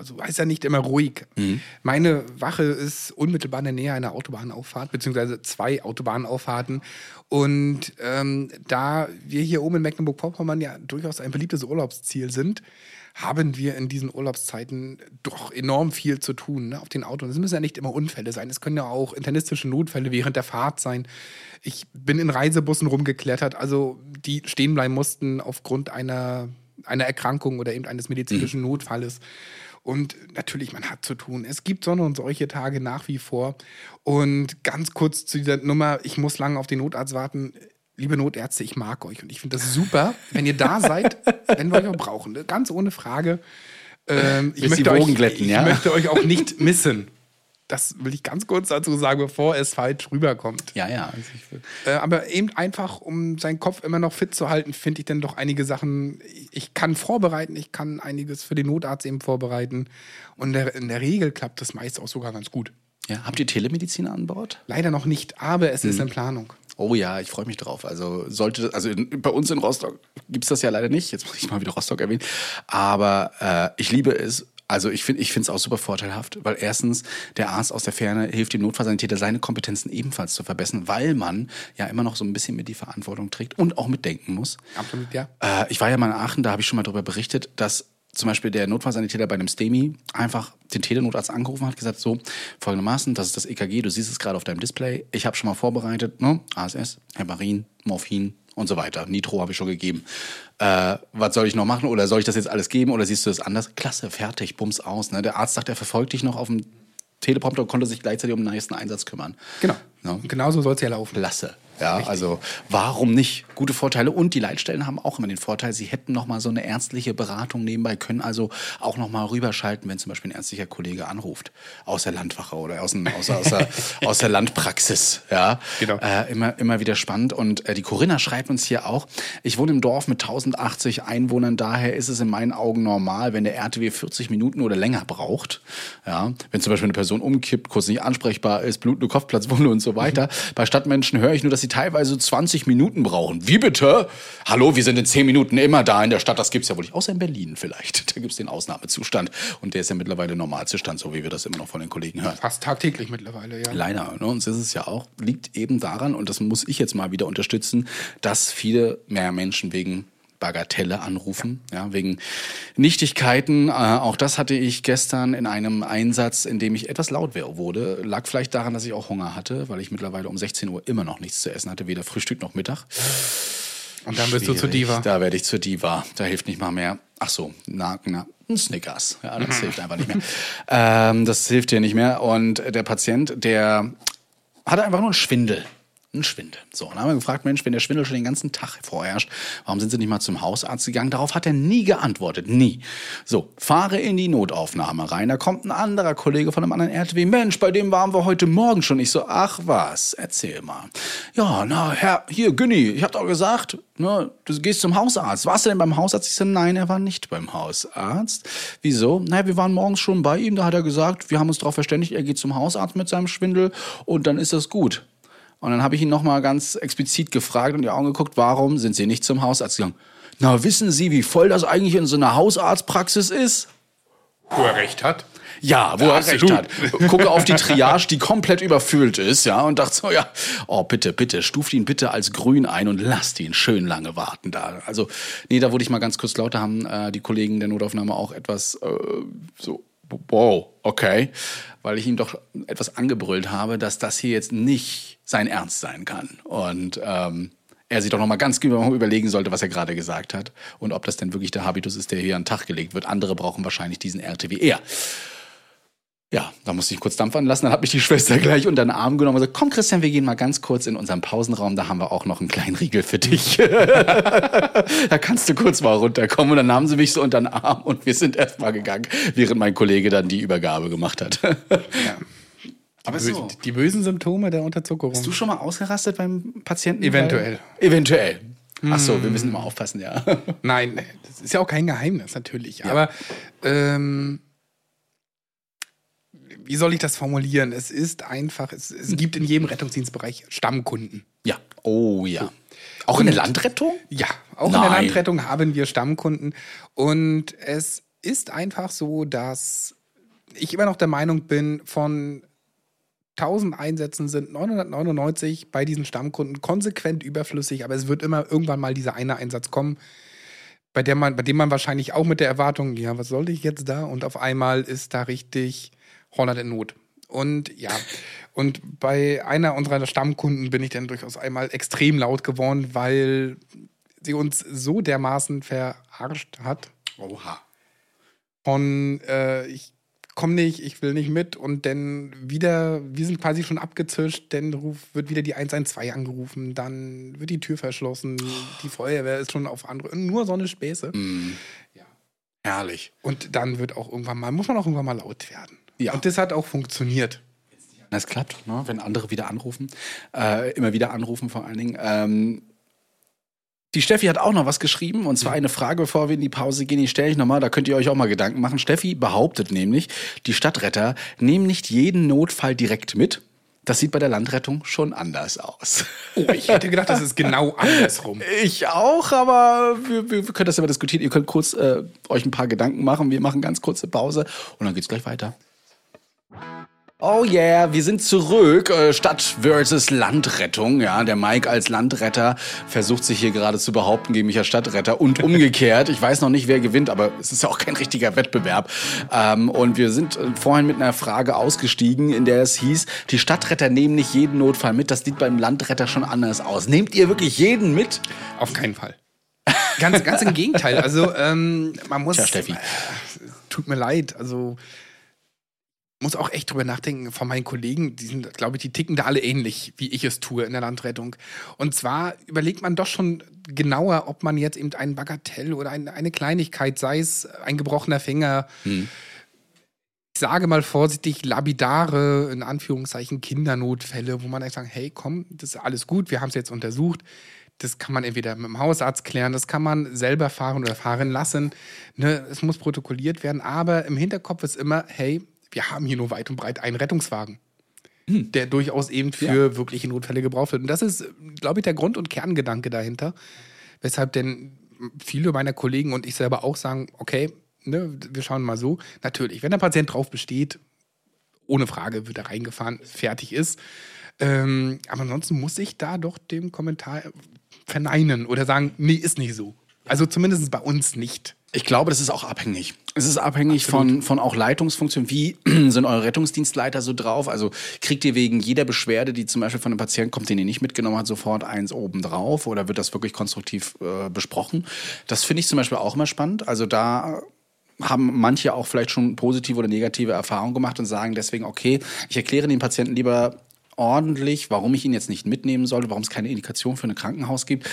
ruhig. Meine Wache ist unmittelbar in der Nähe einer Autobahnauffahrt, beziehungsweise 2 Autobahnauffahrten. Und da wir hier oben in Mecklenburg-Vorpommern ja durchaus ein beliebtes Urlaubsziel sind, haben wir in diesen Urlaubszeiten doch enorm viel zu tun, ne, auf den Autos. Es müssen ja nicht immer Unfälle sein, es können ja auch internistische Notfälle während der Fahrt sein. Ich bin in Reisebussen rumgeklettert, also die stehen bleiben mussten aufgrund einer Erkrankung oder eben eines medizinischen Notfalles. Und natürlich, man hat zu tun. Es gibt Sonne und solche Tage nach wie vor. Und ganz kurz zu dieser Nummer, ich muss lange auf den Notarzt warten. Liebe Notärzte, ich mag euch und ich finde das super, wenn ihr da seid, wenn wir euch auch brauchen. Ne? Ganz ohne Frage. Ich möchte euch auch nicht missen. Das will ich ganz kurz dazu sagen, bevor es falsch rüberkommt. Ja. Aber eben einfach, um seinen Kopf immer noch fit zu halten, finde ich dann doch einige Sachen, ich kann vorbereiten, ich kann einiges für den Notarzt eben vorbereiten. Und in der Regel klappt das meist auch sogar ganz gut. Ja, habt ihr Telemedizin an Bord? Leider noch nicht, aber es ist in Planung. Oh ja, ich freue mich drauf. Also bei uns in Rostock gibt es das ja leider nicht. Jetzt muss ich mal wieder Rostock erwähnen. Aber ich liebe es. Also ich finde es auch super vorteilhaft, weil erstens der Arzt aus der Ferne hilft dem Notfallsanitäter, seine Kompetenzen ebenfalls zu verbessern, weil man ja immer noch so ein bisschen mit die Verantwortung trägt und auch mitdenken muss. Absolut, ja. Ich war ja mal in Aachen, da habe ich schon mal darüber berichtet, dass zum Beispiel der Notfallsanitäter bei einem STEMI einfach den Telenotarzt angerufen hat, gesagt, so, folgendermaßen, das ist das EKG, du siehst es gerade auf deinem Display, ich habe schon mal vorbereitet, ne? ASS, Heparin, Morphin und so weiter. Nitro habe ich schon gegeben. Was soll ich noch machen oder soll ich das jetzt alles geben oder siehst du das anders? Klasse, fertig, bums aus. Ne? Der Arzt sagt, er verfolgt dich noch auf dem Teleprompter und konnte sich gleichzeitig um den nächsten Einsatz kümmern. Genau. No? Genauso soll es ja laufen. Klasse. Ja, Richtig. Also warum nicht? Gute Vorteile. Und die Leitstellen haben auch immer den Vorteil, sie hätten noch mal so eine ärztliche Beratung nebenbei, können also auch noch mal rüberschalten, wenn zum Beispiel ein ärztlicher Kollege anruft. Aus der Landwache oder aus der Landpraxis. Ja, genau. Immer wieder spannend. Und die Corinna schreibt uns hier auch, ich wohne im Dorf mit 1080 Einwohnern, daher ist es in meinen Augen normal, wenn der RTW 40 Minuten oder länger braucht. Ja, wenn zum Beispiel eine Person umkippt, kurz nicht ansprechbar ist, blutende Kopfplatzwunde und so weiter. Bei Stadtmenschen höre ich nur, dass sie teilweise 20 Minuten brauchen. Wie bitte? Hallo, wir sind in 10 Minuten immer da in der Stadt. Das gibt's ja wohl nicht. Außer in Berlin vielleicht. Da gibt's den Ausnahmezustand. Und der ist ja mittlerweile Normalzustand, so wie wir das immer noch von den Kollegen hören. Fast tagtäglich mittlerweile, ja. Leider. Ne? Und das ist es ja auch. Liegt eben daran, und das muss ich jetzt mal wieder unterstützen, dass viele mehr Menschen wegen Bagatelle anrufen, ja, wegen Nichtigkeiten. Auch das hatte ich gestern in einem Einsatz, in dem ich etwas laut wurde. Lag vielleicht daran, dass ich auch Hunger hatte, weil ich mittlerweile um 16 Uhr immer noch nichts zu essen hatte, weder Frühstück noch Mittag. Und dann bist du zur Diva. Da werde ich zur Diva. Da hilft nicht mal mehr. Ach so, ein Snickers. Ja, das hilft einfach nicht mehr. Das hilft dir nicht mehr. Und der Patient, der hatte einfach nur einen Schwindel. Ein Schwindel. So, dann haben wir gefragt, Mensch, wenn der Schwindel schon den ganzen Tag vorherrscht, warum sind Sie nicht mal zum Hausarzt gegangen? Darauf hat er nie geantwortet, nie. So, fahre in die Notaufnahme rein, da kommt ein anderer Kollege von einem anderen RTW. Mensch, bei dem waren wir heute Morgen schon. Ich so, ach was, erzähl mal. Ja, na, Herr, hier, Günni, ich hab doch gesagt, ne, du gehst zum Hausarzt. Warst du denn beim Hausarzt? Ich so, nein, er war nicht beim Hausarzt. Wieso? Naja, wir waren morgens schon bei ihm, da hat er gesagt, wir haben uns darauf verständigt, er geht zum Hausarzt mit seinem Schwindel und dann ist das gut. Und dann habe ich ihn nochmal ganz explizit gefragt und in die Augen geguckt, warum sind Sie nicht zum Hausarzt gegangen? Na, wissen Sie, wie voll das eigentlich in so einer Hausarztpraxis ist? Wo er recht hat. Ja, wo er recht hat. Gucke auf die Triage, die komplett überfüllt ist, ja, und dachte so, ja, oh, bitte, stuft ihn bitte als grün ein und lasst ihn schön lange warten da. Also, nee, da wurde ich mal ganz kurz lauter, haben die Kollegen der Notaufnahme auch etwas so, wow, okay, weil ich ihm doch etwas angebrüllt habe, dass das hier jetzt nicht sein Ernst sein kann. Und er sich doch noch mal ganz genau überlegen sollte, was er gerade gesagt hat und ob das denn wirklich der Habitus ist, der hier an den Tag gelegt wird. Andere brauchen wahrscheinlich diesen RTW eher. Ja, da musste ich kurz Dampf anlassen. Dann hat mich die Schwester gleich unter den Arm genommen und gesagt, komm Christian, wir gehen mal ganz kurz in unseren Pausenraum, da haben wir auch noch einen kleinen Riegel für dich. Da kannst du kurz mal runterkommen. Und dann nahmen sie mich so unter den Arm und wir sind erst mal gegangen, während mein Kollege dann die Übergabe gemacht hat. Ja. Aber so. Die bösen Symptome der Unterzuckerung. Bist du schon mal ausgerastet beim Patienten? Eventuell. Eventuell. Ach so, wir müssen immer aufpassen, ja. Nein, das ist ja auch kein Geheimnis, natürlich. Ja. Aber wie soll ich das formulieren? Es ist einfach, es gibt in jedem Rettungsdienstbereich Stammkunden. Ja, oh ja. Auch in der Landrettung? Ja, auch in der Landrettung haben wir Stammkunden. Und es ist einfach so, dass ich immer noch der Meinung bin, von 1000 Einsätzen sind 999 bei diesen Stammkunden konsequent überflüssig, aber es wird immer irgendwann mal dieser eine Einsatz kommen, bei dem man wahrscheinlich auch mit der Erwartung, ja, was sollte ich jetzt da? Und auf einmal ist da richtig Holland in Not. Und ja, und bei einer unserer Stammkunden bin ich dann durchaus einmal extrem laut geworden, weil sie uns so dermaßen verarscht hat. Oha. Von ich komme nicht, ich will nicht mit und dann wieder, wir sind quasi schon abgezischt, dann wird wieder die 112 angerufen, dann wird die Tür verschlossen, die Feuerwehr ist schon auf andere, nur so eine Späße. Ja. Herrlich. Und dann muss man auch irgendwann mal laut werden. Ja. Und das hat auch funktioniert. Das klappt, ne? Wenn andere wieder anrufen. Immer wieder anrufen vor allen Dingen. Die Steffi hat auch noch was geschrieben, und zwar eine Frage, bevor wir in die Pause gehen, die stelle ich nochmal, da könnt ihr euch auch mal Gedanken machen. Steffi behauptet nämlich, die Stadtretter nehmen nicht jeden Notfall direkt mit. Das sieht bei der Landrettung schon anders aus. Oh, ich hätte gedacht, das ist genau andersrum. Ich auch, aber wir können das ja mal diskutieren. Ihr könnt kurz euch ein paar Gedanken machen. Wir machen ganz kurze Pause und dann geht's gleich weiter. Oh yeah, wir sind zurück. Stadt versus Landrettung. Ja, der Mike als Landretter versucht sich hier gerade zu behaupten gegen mich als Stadtretter und umgekehrt. Ich weiß noch nicht, wer gewinnt, aber es ist ja auch kein richtiger Wettbewerb. Und wir sind vorhin mit einer Frage ausgestiegen, in der es hieß, die Stadtretter nehmen nicht jeden Notfall mit. Das sieht beim Landretter schon anders aus. Nehmt ihr wirklich jeden mit? Auf keinen Fall. Ganz im Gegenteil. Also man muss... Tja, Steffi. Tut mir leid, also... muss auch echt drüber nachdenken von meinen Kollegen, die sind, glaube ich, die ticken da alle ähnlich, wie ich es tue in der Landrettung. Und zwar überlegt man doch schon genauer, ob man jetzt eben einen Bagatell oder eine Kleinigkeit, sei es ein gebrochener Finger, ich sage mal vorsichtig, lapidare, in Anführungszeichen, Kindernotfälle, wo man echt sagt, hey, komm, das ist alles gut, wir haben es jetzt untersucht. Das kann man entweder mit dem Hausarzt klären, das kann man selber fahren oder fahren lassen. Ne, es muss protokolliert werden, aber im Hinterkopf ist immer, hey, wir haben hier nur weit und breit einen Rettungswagen, der durchaus eben für wirkliche Notfälle gebraucht wird. Und das ist, glaube ich, der Grund- und Kerngedanke dahinter, weshalb denn viele meiner Kollegen und ich selber auch sagen, okay, ne, wir schauen mal so. Natürlich, wenn der Patient drauf besteht, ohne Frage wird er reingefahren, fertig ist. Aber ansonsten muss ich da doch dem Kommentar verneinen oder sagen, nee, ist nicht so. Also zumindest bei uns nicht. Ich glaube, das ist auch abhängig. Es ist abhängig von auch Leitungsfunktionen. Wie sind eure Rettungsdienstleiter so drauf? Also kriegt ihr wegen jeder Beschwerde, die zum Beispiel von einem Patienten kommt, den ihr nicht mitgenommen hat, sofort eins oben drauf? Oder wird das wirklich konstruktiv besprochen? Das finde ich zum Beispiel auch immer spannend. Also da haben manche auch vielleicht schon positive oder negative Erfahrungen gemacht und sagen deswegen, okay, ich erkläre den Patienten lieber ordentlich, warum ich ihn jetzt nicht mitnehmen sollte, warum es keine Indikation für ein Krankenhaus gibt.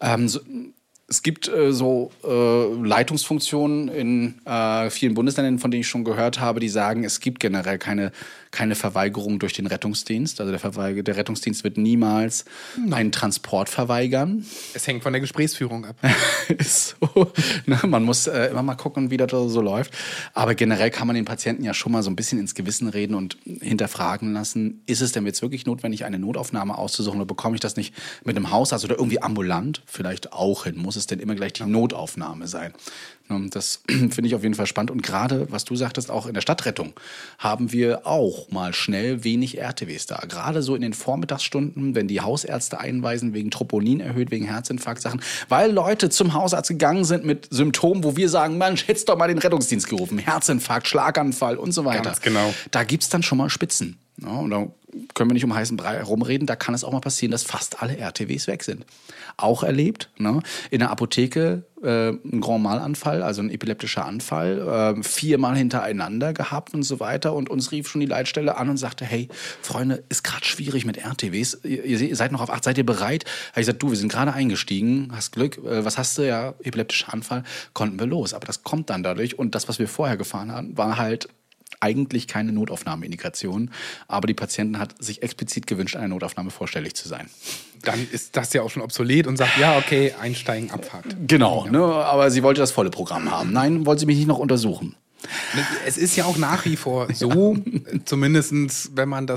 Es gibt Leitungsfunktionen in vielen Bundesländern, von denen ich schon gehört habe, die sagen, es gibt generell keine Verweigerung durch den Rettungsdienst. Also der Rettungsdienst wird niemals einen Transport verweigern. Es hängt von der Gesprächsführung ab. Ist so. Ne, man muss immer mal gucken, wie das so läuft. Aber generell kann man den Patienten ja schon mal so ein bisschen ins Gewissen reden und hinterfragen lassen, ist es denn jetzt wirklich notwendig, eine Notaufnahme auszusuchen, oder bekomme ich das nicht mit einem Hausarzt oder irgendwie ambulant vielleicht auch hin? Muss es denn immer gleich die Notaufnahme sein? Das finde ich auf jeden Fall spannend. Und gerade, was du sagtest, auch in der Stadtrettung haben wir auch mal schnell wenig RTWs da. Gerade so in den Vormittagsstunden, wenn die Hausärzte einweisen, wegen Troponin erhöht, wegen Herzinfarktsachen, weil Leute zum Hausarzt gegangen sind mit Symptomen, wo wir sagen, Mensch, hättest doch mal den Rettungsdienst gerufen. Herzinfarkt, Schlaganfall und so weiter. Ganz genau. Da gibt's dann schon mal Spitzen. Ja, und da können wir nicht um heißen Brei herumreden, da kann es auch mal passieren, dass fast alle RTWs weg sind. Auch erlebt, ne? In der Apotheke ein Grand Mal-Anfall, also ein epileptischer Anfall, 4-mal hintereinander gehabt und so weiter. Und uns rief schon die Leitstelle an und sagte, hey, Freunde, ist gerade schwierig mit RTWs. Ihr seid noch auf 8, seid ihr bereit? Habe ich gesagt, du, wir sind gerade eingestiegen, hast Glück. Was hast du? Ja, epileptischer Anfall, konnten wir los. Aber das kommt dann dadurch. Und das, was wir vorher gefahren haben, war halt eigentlich keine Notaufnahmeindikation, aber die Patientin hat sich explizit gewünscht, einer Notaufnahme vorstellig zu sein. Dann ist das ja auch schon obsolet und sagt, ja, okay, einsteigen, Abfahrt. Genau, ne, aber sie wollte das volle Programm haben. Nein, wollte sie mich nicht noch untersuchen. Es ist ja auch nach wie vor so, zumindest wenn man das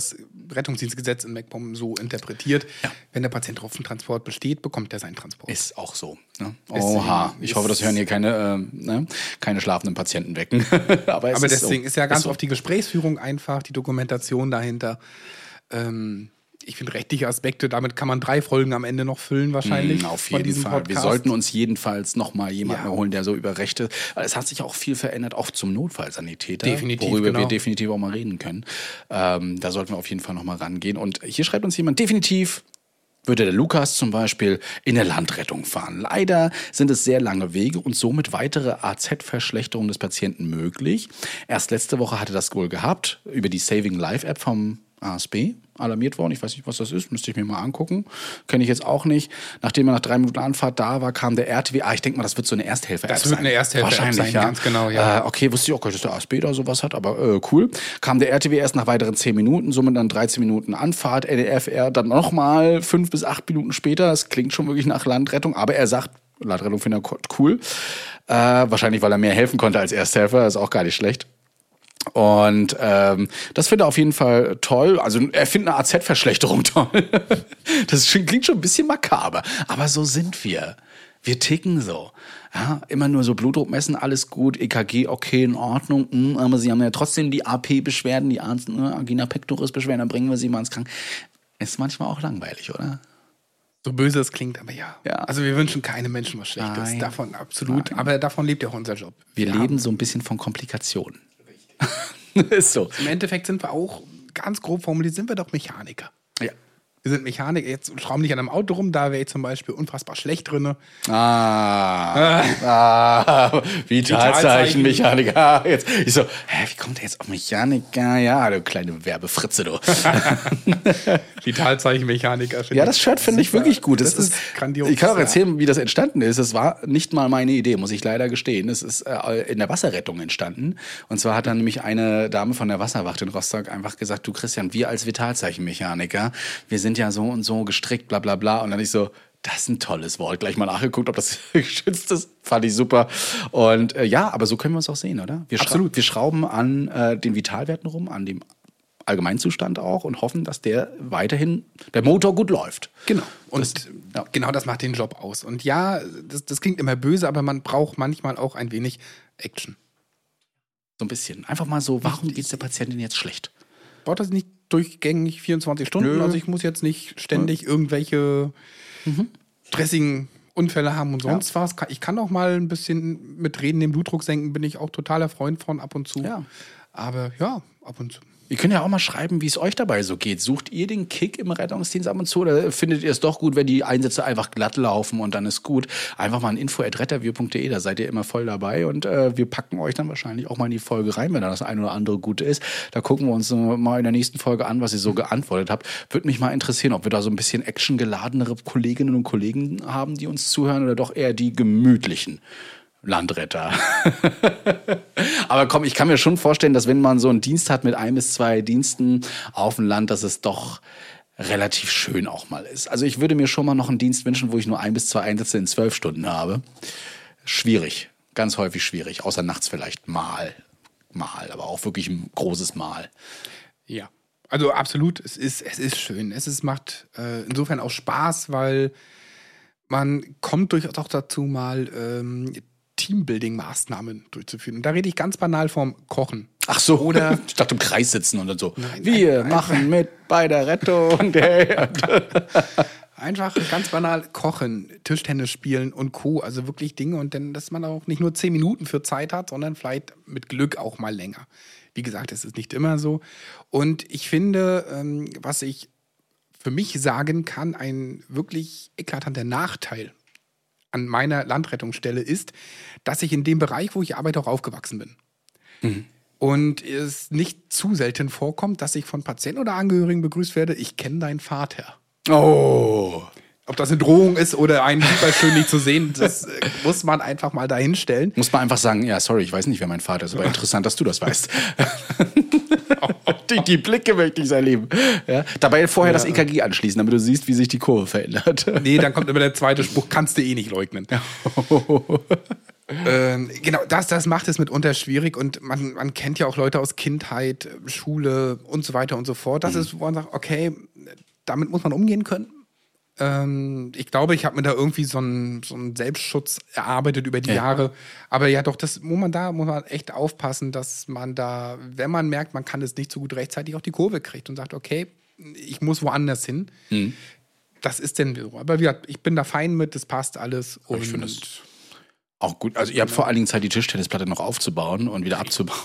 Rettungsdienstgesetz in MacPom so interpretiert. Ja. Wenn der Patient auf dem Transport besteht, bekommt er seinen Transport. Ist auch so. Ne? Oha, ich hoffe, das hören hier keine schlafenden Patienten wecken. Aber deswegen ist ja ganz oft die Gesprächsführung einfach, die Dokumentation dahinter. Ich finde rechtliche Aspekte, damit kann man 3 Folgen am Ende noch füllen wahrscheinlich. Auf jeden Fall. Podcast. Wir sollten uns jedenfalls noch mal jemanden holen, der so über Rechte, weil es hat sich auch viel verändert, auch zum Notfallsanitäter, definitiv, worüber wir definitiv auch mal reden können. Da sollten wir auf jeden Fall noch mal rangehen. Und hier schreibt uns jemand, definitiv würde der Lukas zum Beispiel in der Landrettung fahren. Leider sind es sehr lange Wege und somit weitere AZ-Verschlechterungen des Patienten möglich. Erst letzte Woche hatte das wohl gehabt, über die Saving Life App vom ASB alarmiert worden. Ich weiß nicht, was das ist. Müsste ich mir mal angucken. Kenne ich jetzt auch nicht. Nachdem er nach 3 Minuten Anfahrt da war, kam der RTW. Ich denke mal, das wird so eine Ersthelfer-App sein. Das wird eine Ersthelfer-App sein, ja. Ganz genau, ja. Okay, wusste ich auch gar nicht, dass der ASB da sowas hat, aber cool. Kam der RTW erst nach weiteren 10 Minuten, somit dann 13 Minuten Anfahrt. NFR dann nochmal 5 bis 8 Minuten später. Das klingt schon wirklich nach Landrettung, aber er sagt, Landrettung findet er cool. Wahrscheinlich, weil er mehr helfen konnte als Ersthelfer. Ist auch gar nicht schlecht. Und das finde er auf jeden Fall toll. Also er findet eine AZ-Verschlechterung toll. Das klingt schon ein bisschen makaber. Aber so sind wir. Wir ticken so. Ja, immer nur so Blutdruck messen, alles gut, EKG, okay, in Ordnung. Aber sie haben ja trotzdem die AP-Beschwerden, die Angina pectoris-Beschwerden, dann bringen wir sie mal ins Krankenhaus. Ist manchmal auch langweilig, oder? So böse es klingt, aber ja. Also wir wünschen keinem Menschen was Schlechtes. Nein. Davon absolut. Nein. Aber davon lebt ja auch unser Job. Wir leben so ein bisschen von Komplikationen. Ist so. Im Endeffekt sind wir auch, ganz grob formuliert, sind wir doch Mechaniker. Ja. Wir sind Mechaniker, jetzt schrauben nicht an einem Auto rum, da wäre ich zum Beispiel unfassbar schlecht drin. Vitalzeichen-Mechaniker. Jetzt, ich so, wie kommt der jetzt auf Mechaniker? Ja, du kleine Werbefritze, du. Vitalzeichen-Mechaniker. Ja, das Shirt finde ich wirklich gut. Das ist grandios. Ich kann auch erzählen, wie das entstanden ist. Es war nicht mal meine Idee, muss ich leider gestehen. Es ist in der Wasserrettung entstanden. Und zwar hat dann nämlich eine Dame von der Wasserwacht in Rostock einfach gesagt, du Christian, wir als Vitalzeichen-Mechaniker, wir sind ja so und so gestrickt, bla bla bla. Und dann ich so, das ist ein tolles Wort. Gleich mal nachgeguckt, ob das geschützt ist. Fand ich super. Und ja, aber so können wir uns auch sehen, oder? Absolut. Wir schrauben an den Vitalwerten rum, an dem Allgemeinzustand auch und hoffen, dass der weiterhin, der Motor gut läuft. Genau. Und genau das macht den Job aus. Und ja, das klingt immer böse, aber man braucht manchmal auch ein wenig Action. So ein bisschen. Einfach mal so, warum geht es der Patientin jetzt schlecht? Braucht das nicht durchgängig 24 Stunden? Nö. Also ich muss jetzt nicht ständig irgendwelche stressigen Unfälle haben und sonst was. Ich kann auch mal ein bisschen mitreden, den Blutdruck senken, bin ich auch totaler Freund von ab und zu. Ja. Aber ja, ab und zu. Ihr könnt ja auch mal schreiben, wie es euch dabei so geht. Sucht ihr den Kick im Rettungsdienst ab und zu oder findet ihr es doch gut, wenn die Einsätze einfach glatt laufen und dann ist gut? Einfach mal an info@retterview.de, da seid ihr immer voll dabei und wir packen euch dann wahrscheinlich auch mal in die Folge rein, wenn da das ein oder andere gut ist. Da gucken wir uns mal in der nächsten Folge an, was ihr so geantwortet habt. Würde mich mal interessieren, ob wir da so ein bisschen actiongeladenere Kolleginnen und Kollegen haben, die uns zuhören oder doch eher die gemütlichen Landretter. Aber komm, ich kann mir schon vorstellen, dass wenn man so einen Dienst hat mit 1 bis 2 Diensten auf dem Land, dass es doch relativ schön auch mal ist. Also ich würde mir schon mal noch einen Dienst wünschen, wo ich nur 1 bis 2 Einsätze in 12 Stunden habe. Schwierig, ganz häufig schwierig, außer nachts vielleicht mal, aber auch wirklich ein großes Mal. Ja, also absolut, es ist schön. Macht insofern auch Spaß, weil man kommt durchaus auch dazu, mal Teambuilding-Maßnahmen durchzuführen. Und da rede ich ganz banal vom Kochen. Ach so, oder ich dachte im Kreis sitzen und dann so, nein, wir machen mit bei der Rettung. Einfach ganz banal kochen, Tischtennis spielen und Co. Also wirklich Dinge und dann, dass man auch nicht nur 10 Minuten für Zeit hat, sondern vielleicht mit Glück auch mal länger. Wie gesagt, es ist nicht immer so. Und ich finde, was ich für mich sagen kann, ein wirklich eklatanter Nachteil an meiner Landrettungsstelle ist, dass ich in dem Bereich, wo ich arbeite, auch aufgewachsen bin. Mhm. Und es nicht zu selten vorkommt, dass ich von Patienten oder Angehörigen begrüßt werde, ich kenne deinen Vater. Oh. Ob das eine Drohung ist oder einen super schön nicht zu sehen, das muss man einfach mal dahinstellen. Muss man einfach sagen, ja, sorry, ich weiß nicht, wer mein Vater ist, aber interessant, dass du das weißt. Die Blicke möchte ich erleben. Ja? Dabei vorher das EKG anschließen, damit du siehst, wie sich die Kurve verändert. Nee, dann kommt immer der zweite Spruch, kannst du eh nicht leugnen. Genau, das macht es mitunter schwierig und man kennt ja auch Leute aus Kindheit, Schule und so weiter und so fort. Das ist, wo man sagt, okay, damit muss man umgehen können. Ich glaube, ich habe mir da irgendwie so einen Selbstschutz erarbeitet über die Jahre. Aber ja, doch, das muss man echt aufpassen, dass man da, wenn man merkt, man kann es nicht so gut rechtzeitig auch die Kurve kriegt und sagt, okay, ich muss woanders hin. Das ist denn so. Aber wie gesagt, ich bin da fein mit, das passt alles. Und ich finde das auch gut. Also ihr habt vor allen Dingen Zeit, die Tischtennisplatte noch aufzubauen und wieder abzubauen.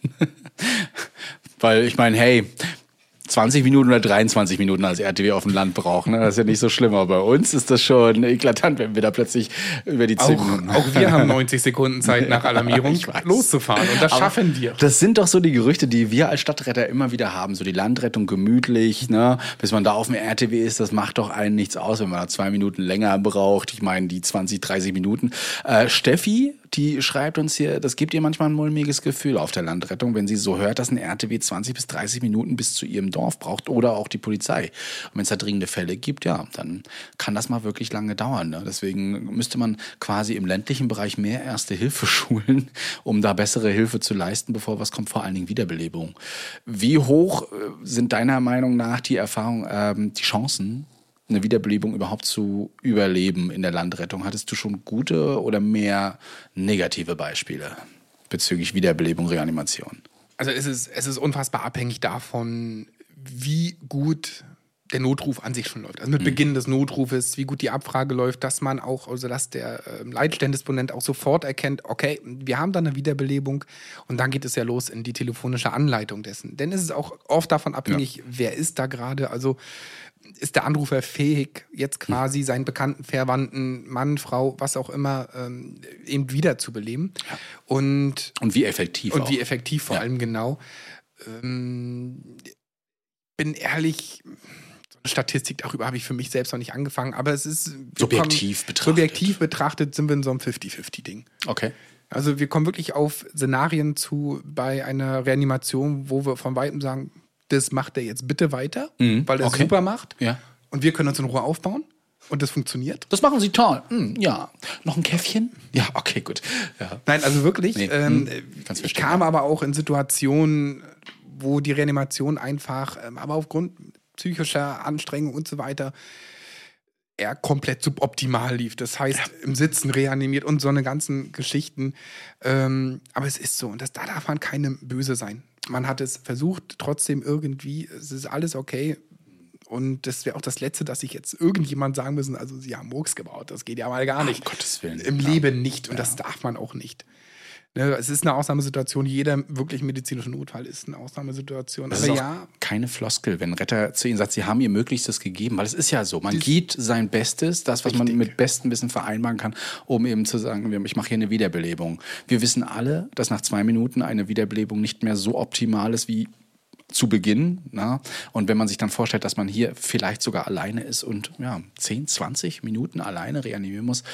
Weil ich meine, hey, 20 Minuten oder 23 Minuten als RTW auf dem Land brauchen. Ne? Das ist ja nicht so schlimm, aber bei uns ist das schon eklatant, wenn wir da plötzlich über die 10 Minuten... Auch wir haben 90 Sekunden Zeit nach Alarmierung loszufahren und das schaffen wir. Das sind doch so die Gerüchte, die wir als Stadtretter immer wieder haben. So die Landrettung gemütlich, ne? Bis man da auf dem RTW ist, das macht doch einen nichts aus, wenn man da 2 Minuten länger braucht. Ich meine, die 20, 30 Minuten. Steffi, die schreibt uns hier, das gibt ihr manchmal ein mulmiges Gefühl auf der Landrettung, wenn sie so hört, dass ein RTW 20 bis 30 Minuten bis zu ihrem Dorf braucht oder auch die Polizei. Und wenn es da dringende Fälle gibt, ja, dann kann das mal wirklich lange dauern. Ne? Deswegen müsste man quasi im ländlichen Bereich mehr Erste-Hilfe schulen, um da bessere Hilfe zu leisten, bevor was kommt, vor allen Dingen Wiederbelebung. Wie hoch sind deiner Meinung nach die die Chancen, eine Wiederbelebung überhaupt zu überleben in der Landrettung? Hattest du schon gute oder mehr negative Beispiele bezüglich Wiederbelebung, Reanimation? Also es ist unfassbar abhängig davon, wie gut der Notruf an sich schon läuft. Also mit Beginn des Notrufes, wie gut die Abfrage läuft, dass man auch, also dass der Leitstellendisponent auch sofort erkennt, okay, wir haben da eine Wiederbelebung und dann geht es ja los in die telefonische Anleitung dessen. Denn es ist auch oft davon abhängig, wer ist da gerade, also ist der Anrufer fähig, jetzt quasi seinen Bekannten, Verwandten, Mann, Frau, was auch immer, eben wieder zu beleben. Ja. Und wie effektiv und auch. Wie effektiv vor allem, genau. Bin ehrlich, so eine Statistik darüber habe ich für mich selbst noch nicht angefangen, aber es ist subjektiv betrachtet sind wir in so einem 50-50-Ding. Okay. Also wir kommen wirklich auf Szenarien zu bei einer Reanimation, wo wir von Weitem sagen, das macht er jetzt bitte weiter, weil er es super macht. Ja. Und wir können uns in Ruhe aufbauen. Und das funktioniert. Das machen sie toll. Ja. Noch ein Käffchen? Ja, okay, gut. Ja. Nein, also wirklich. Nee. Ich kam aber auch in Situationen, wo die Reanimation einfach, aber aufgrund psychischer Anstrengung und so weiter, eher komplett suboptimal lief. Das heißt, im Sitzen reanimiert und so eine ganzen Geschichten. Aber es ist so. Und da darf man keinem böse sein. Man hat es versucht, trotzdem irgendwie, es ist alles okay. Und das wäre auch das Letzte, dass ich jetzt irgendjemand sagen müssen, also sie haben Murks gebaut. Das geht ja mal gar nicht. Um Gottes Willen. Im Leben nicht. Und das darf man auch nicht. Ne, es ist eine Ausnahmesituation. Jeder wirklich medizinische Notfall ist eine Ausnahmesituation. Das ist auch keine Floskel, wenn Retter zu Ihnen sagt, Sie haben Ihr Möglichstes gegeben. Weil es ist ja so, man gibt sein Bestes, das, was man mit bestem Wissen vereinbaren kann, um eben zu sagen, ich mache hier eine Wiederbelebung. Wir wissen alle, dass nach 2 Minuten eine Wiederbelebung nicht mehr so optimal ist wie zu Beginn. Na? Und wenn man sich dann vorstellt, dass man hier vielleicht sogar alleine ist und 10, 20 Minuten alleine reanimieren muss,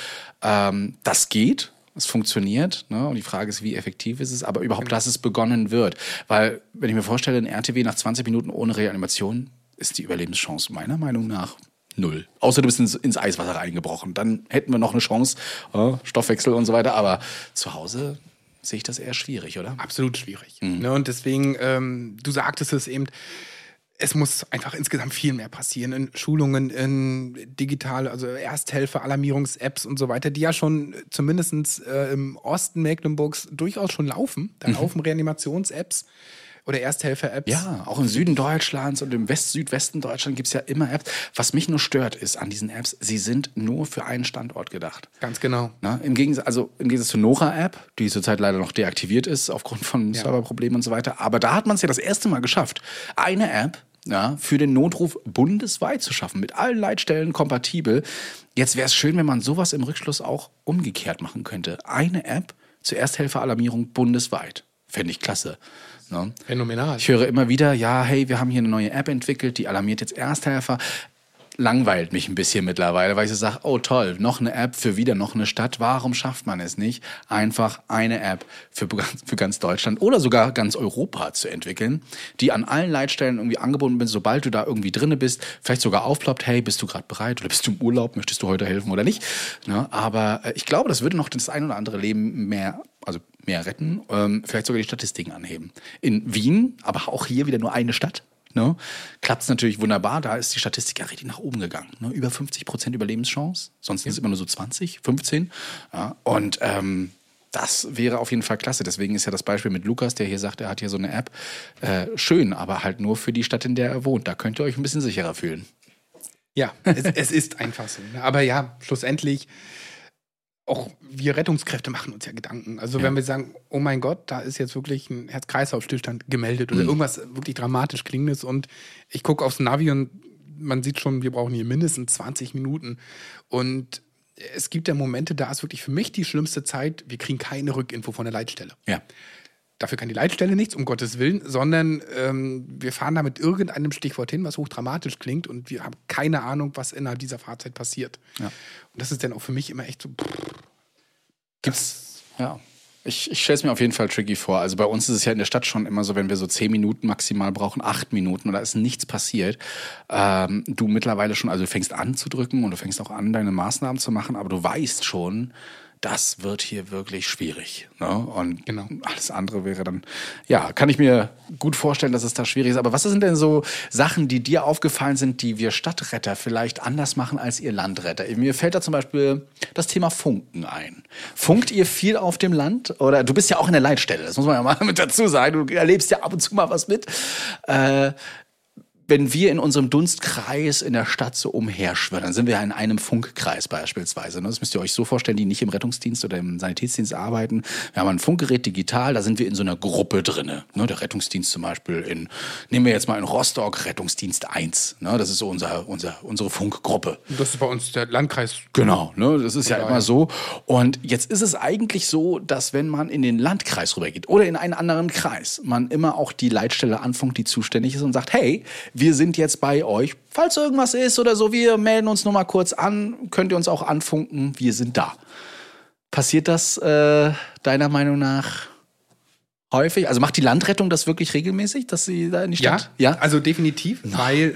das geht. Es funktioniert, ne? Und die Frage ist, wie effektiv ist es, aber überhaupt, dass es begonnen wird. Weil, wenn ich mir vorstelle, ein RTW nach 20 Minuten ohne Reanimation, ist die Überlebenschance meiner Meinung nach 0. Außer du bist ins Eiswasser reingebrochen. Dann hätten wir noch eine Chance, Stoffwechsel und so weiter. Aber zu Hause sehe ich das eher schwierig, oder? Absolut schwierig. Ne? Und deswegen, du sagtest es eben, es muss einfach insgesamt viel mehr passieren in Schulungen, in digitale, also Ersthelfer, Alarmierungs-Apps und so weiter, die ja schon zumindest im Osten Mecklenburgs durchaus schon laufen. Da laufen Reanimations-Apps oder Ersthelfer-Apps. Ja, auch im Süden Deutschlands und im Südwesten Deutschland gibt es ja immer Apps. Was mich nur stört, ist an diesen Apps, sie sind nur für einen Standort gedacht. Ganz genau. Na, im Gegensatz zur Nora-App, die zurzeit leider noch deaktiviert ist aufgrund von Serverproblemen und so weiter. Aber da hat man es ja das erste Mal geschafft, eine App für den Notruf bundesweit zu schaffen, mit allen Leitstellen kompatibel. Jetzt wäre es schön, wenn man sowas im Rückschluss auch umgekehrt machen könnte. Eine App zur Ersthelferalarmierung bundesweit. Fände ich klasse. Ne? Phänomenal. Ich höre immer wieder, wir haben hier eine neue App entwickelt, die alarmiert jetzt Ersthelfer. langweilt mich ein bisschen mittlerweile, weil ich so sage, oh toll, noch eine App für wieder noch eine Stadt. Warum schafft man es nicht, einfach eine App für ganz Deutschland oder sogar ganz Europa zu entwickeln, die an allen Leitstellen irgendwie angebunden bin, sobald du da irgendwie drinne bist, vielleicht sogar aufploppt, hey, bist du gerade bereit oder bist du im Urlaub, möchtest du heute helfen oder nicht? Ne? Aber ich glaube, das würde noch das ein oder andere Leben mehr retten, vielleicht sogar die Statistiken anheben. In Wien, aber auch hier wieder nur eine Stadt, ne, klappt es natürlich wunderbar. Da ist die Statistik ja richtig nach oben gegangen. Ne? Über 50% Überlebenschance. Sonst ist es immer nur so 20, 15. Ja? Und das wäre auf jeden Fall klasse. Deswegen ist ja das Beispiel mit Lukas, der hier sagt, er hat hier so eine App. Schön, aber halt nur für die Stadt, in der er wohnt. Da könnt ihr euch ein bisschen sicherer fühlen. Ja, es ist einfach so. Aber ja, schlussendlich, auch wir Rettungskräfte machen uns ja Gedanken. Also wenn wir sagen, oh mein Gott, da ist jetzt wirklich ein Herz-Kreislauf-Stillstand gemeldet oder irgendwas wirklich dramatisch Klingendes und ich gucke aufs Navi und man sieht schon, wir brauchen hier mindestens 20 Minuten. Und es gibt ja Momente, da ist wirklich für mich die schlimmste Zeit, wir kriegen keine Rückinfo von der Leitstelle. Ja. Dafür kann die Leitstelle nichts, um Gottes Willen, sondern wir fahren da mit irgendeinem Stichwort hin, was hochdramatisch klingt und wir haben keine Ahnung, was innerhalb dieser Fahrzeit passiert. Ja. Und das ist dann auch für mich immer echt so... Gibt's, ja. Ich stelle es mir auf jeden Fall tricky vor. Also bei uns ist es ja in der Stadt schon immer so, wenn wir so 10 Minuten maximal brauchen, 8 Minuten und da ist nichts passiert. Du mittlerweile schon, also du fängst an zu drücken und du fängst auch an, deine Maßnahmen zu machen, aber du weißt schon, das wird hier wirklich schwierig. Ne? Und genau. Alles andere wäre dann, ja, kann ich mir gut vorstellen, dass es da schwierig ist. Aber was sind denn so Sachen, die dir aufgefallen sind, die wir Stadtretter vielleicht anders machen als ihr Landretter? Mir fällt da zum Beispiel das Thema Funken ein. Funkt ihr viel auf dem Land? Oder du bist ja auch in der Leitstelle, das muss man ja mal mit dazu sagen. Du erlebst ja ab und zu mal was mit. Wenn wir in unserem Dunstkreis in der Stadt so umherschwirren, dann sind wir ja in einem Funkkreis beispielsweise. Das müsst ihr euch so vorstellen, die nicht im Rettungsdienst oder im Sanitätsdienst arbeiten. Wir haben ein Funkgerät digital, da sind wir in so einer Gruppe drinne. Der Rettungsdienst zum Beispiel nehmen wir jetzt mal in Rostock Rettungsdienst 1. Das ist so unsere Funkgruppe. Das ist bei uns der Landkreis. Genau, das ist ja immer so. Und jetzt ist es eigentlich so, dass wenn man in den Landkreis rübergeht oder in einen anderen Kreis, man immer auch die Leitstelle anfunkt, die zuständig ist und sagt, hey, wir sind jetzt bei euch, falls irgendwas ist oder so, wir melden uns nur mal kurz an, könnt ihr uns auch anfunken, wir sind da. Passiert das deiner Meinung nach häufig? Also macht die Landrettung das wirklich regelmäßig, dass sie da in die Stadt? Ja, also definitiv, weil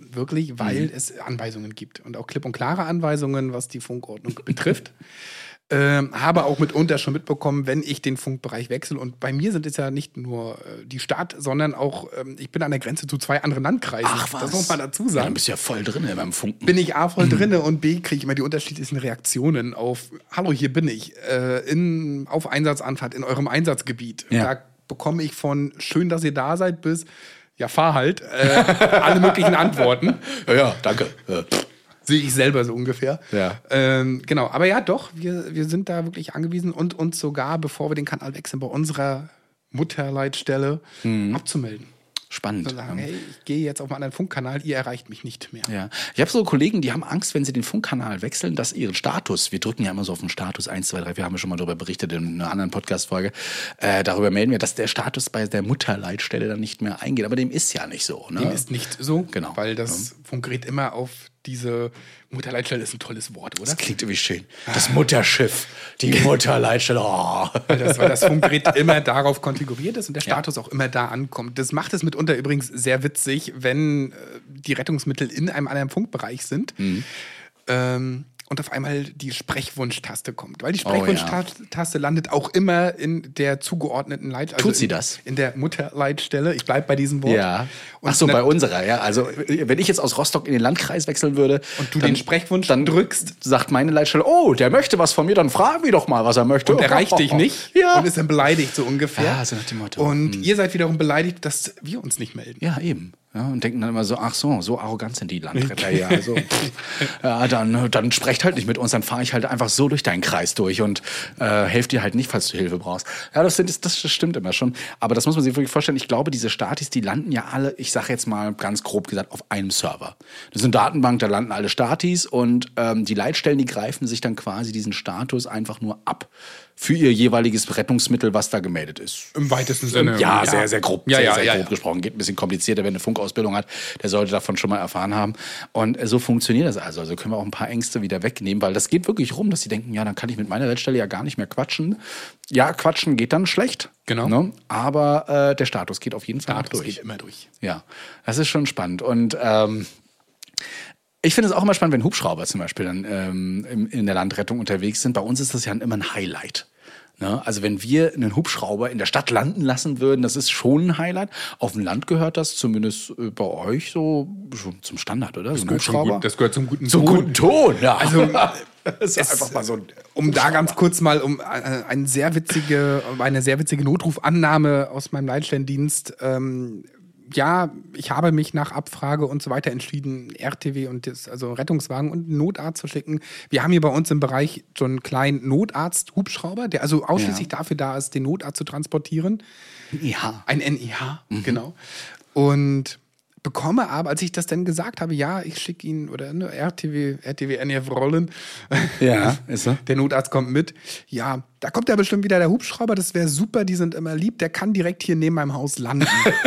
es Anweisungen gibt und auch klipp und klare Anweisungen, was die Funkordnung betrifft. Habe auch mitunter schon mitbekommen, wenn ich den Funkbereich wechsle. Und bei mir sind es ja nicht nur die Stadt, sondern auch, ich bin an der Grenze zu 2 anderen Landkreisen. Ach was. Das muss man dazu sagen. Ja, du bist ja voll drin beim Funken. Bin ich A, voll drin und B, kriege ich immer die unterschiedlichsten Reaktionen auf, hallo, hier bin ich, auf Einsatzanfahrt in eurem Einsatzgebiet. Ja. Da bekomme ich von schön, dass ihr da seid, bis, ja, fahr halt, alle möglichen Antworten. Ja, danke. Sehe ich selber so ungefähr. Ja. Genau, aber ja doch, wir sind da wirklich angewiesen und uns sogar, bevor wir den Kanal wechseln, bei unserer Mutterleitstelle abzumelden. Spannend. Zu sagen, hey, ich gehe jetzt auf einen anderen Funkkanal, ihr erreicht mich nicht mehr. Ja. Ich habe so Kollegen, die haben Angst, wenn sie den Funkkanal wechseln, dass ihren Status, wir drücken ja immer so auf den Status 1, 2, 3, wir haben ja schon mal darüber berichtet in einer anderen Podcast-Folge, darüber melden wir, dass der Status bei der Mutterleitstelle dann nicht mehr eingeht. Aber dem ist ja nicht so. Ne? Dem ist nicht so, genau. Weil das Funkgerät immer auf diese Mutterleitstelle ist ein tolles Wort, oder? Das klingt irgendwie schön. Das Mutterschiff, die Mutterleitstelle. Oh. Weil das Funkgerät immer darauf konfiguriert ist und der Status auch immer da ankommt. Das macht es mitunter übrigens sehr witzig, wenn die Rettungsmittel in einem anderen Funkbereich sind. Und auf einmal die Sprechwunschtaste kommt. Weil die Sprechwunschtaste landet auch immer in der zugeordneten Leitstelle. Tut sie das? In der Mutterleitstelle. Ich bleibe bei diesem Wort. Ja. Ach so, bei unserer, ja. Also, wenn ich jetzt aus Rostock in den Landkreis wechseln würde. Und du den Sprechwunsch dann drückst. Sagt meine Leitstelle, oh, der möchte was von mir, dann fragen wir doch mal, was er möchte. Und erreicht dich nicht. Ja. Und ist dann beleidigt, so ungefähr. Ja, so nach dem Motto. Und ihr seid wiederum beleidigt, dass wir uns nicht melden. Ja, eben. Ja, und denken dann immer so, ach so arrogant sind die Landretter hier. Also, ja, dann sprecht halt nicht mit uns, dann fahre ich halt einfach so durch deinen Kreis durch und helft dir halt nicht, falls du Hilfe brauchst. Ja, das stimmt immer schon. Aber das muss man sich wirklich vorstellen. Ich glaube, diese Statis, die landen ja alle, ich sage jetzt mal ganz grob gesagt, auf einem Server. Das ist eine Datenbank, da landen alle Statis und die Leitstellen, die greifen sich dann quasi diesen Status einfach nur ab. für ihr jeweiliges Rettungsmittel, was da gemeldet ist. Im weitesten Sinne. Ja, sehr, sehr grob, Ja, sehr ja, grob gesprochen. Geht ein bisschen komplizierter, wenn eine Funkausbildung hat. Der sollte davon schon mal erfahren haben. Und so funktioniert das also. Also können wir auch ein paar Ängste wieder wegnehmen, weil das geht wirklich rum, dass sie denken, ja, dann kann ich mit meiner Leitstelle ja gar nicht mehr quatschen. Ja, quatschen geht dann schlecht. Genau. Ne? Aber der Status geht auf jeden Fall Das durch. geht immer durch. Ja, das ist schon spannend. Und ich finde es auch immer spannend, wenn Hubschrauber zum Beispiel dann in der Landrettung unterwegs sind. Bei uns ist das ja immer ein Highlight. Ne? Also wenn wir einen Hubschrauber in der Stadt landen lassen würden, das ist schon ein Highlight. Auf dem Land gehört das zumindest bei euch so schon zum Standard, oder? So ein Hubschrauber. Das gehört zum guten Zum Ton. guten Ton, ja. Also, das ist einfach mal so ein um da ganz kurz mal eine sehr witzige Notrufannahme aus meinem Leitstellendienst. Ja, ich habe mich nach Abfrage und so weiter entschieden, RTW und also Rettungswagen und einen Notarzt zu schicken. Wir haben hier bei uns im Bereich so einen kleinen Notarzt-Hubschrauber, der also ausschließlich dafür da ist, den Notarzt zu transportieren. Ja. Ein NIH, genau. Und bekomme aber, als ich das dann gesagt habe, ja, ich schicke ihn, oder ne, RTW NF Rollen. Ja, ist so. Der Notarzt kommt mit. Ja, da kommt ja bestimmt wieder der Hubschrauber, das wäre super, die sind immer lieb, der kann direkt hier neben meinem Haus landen.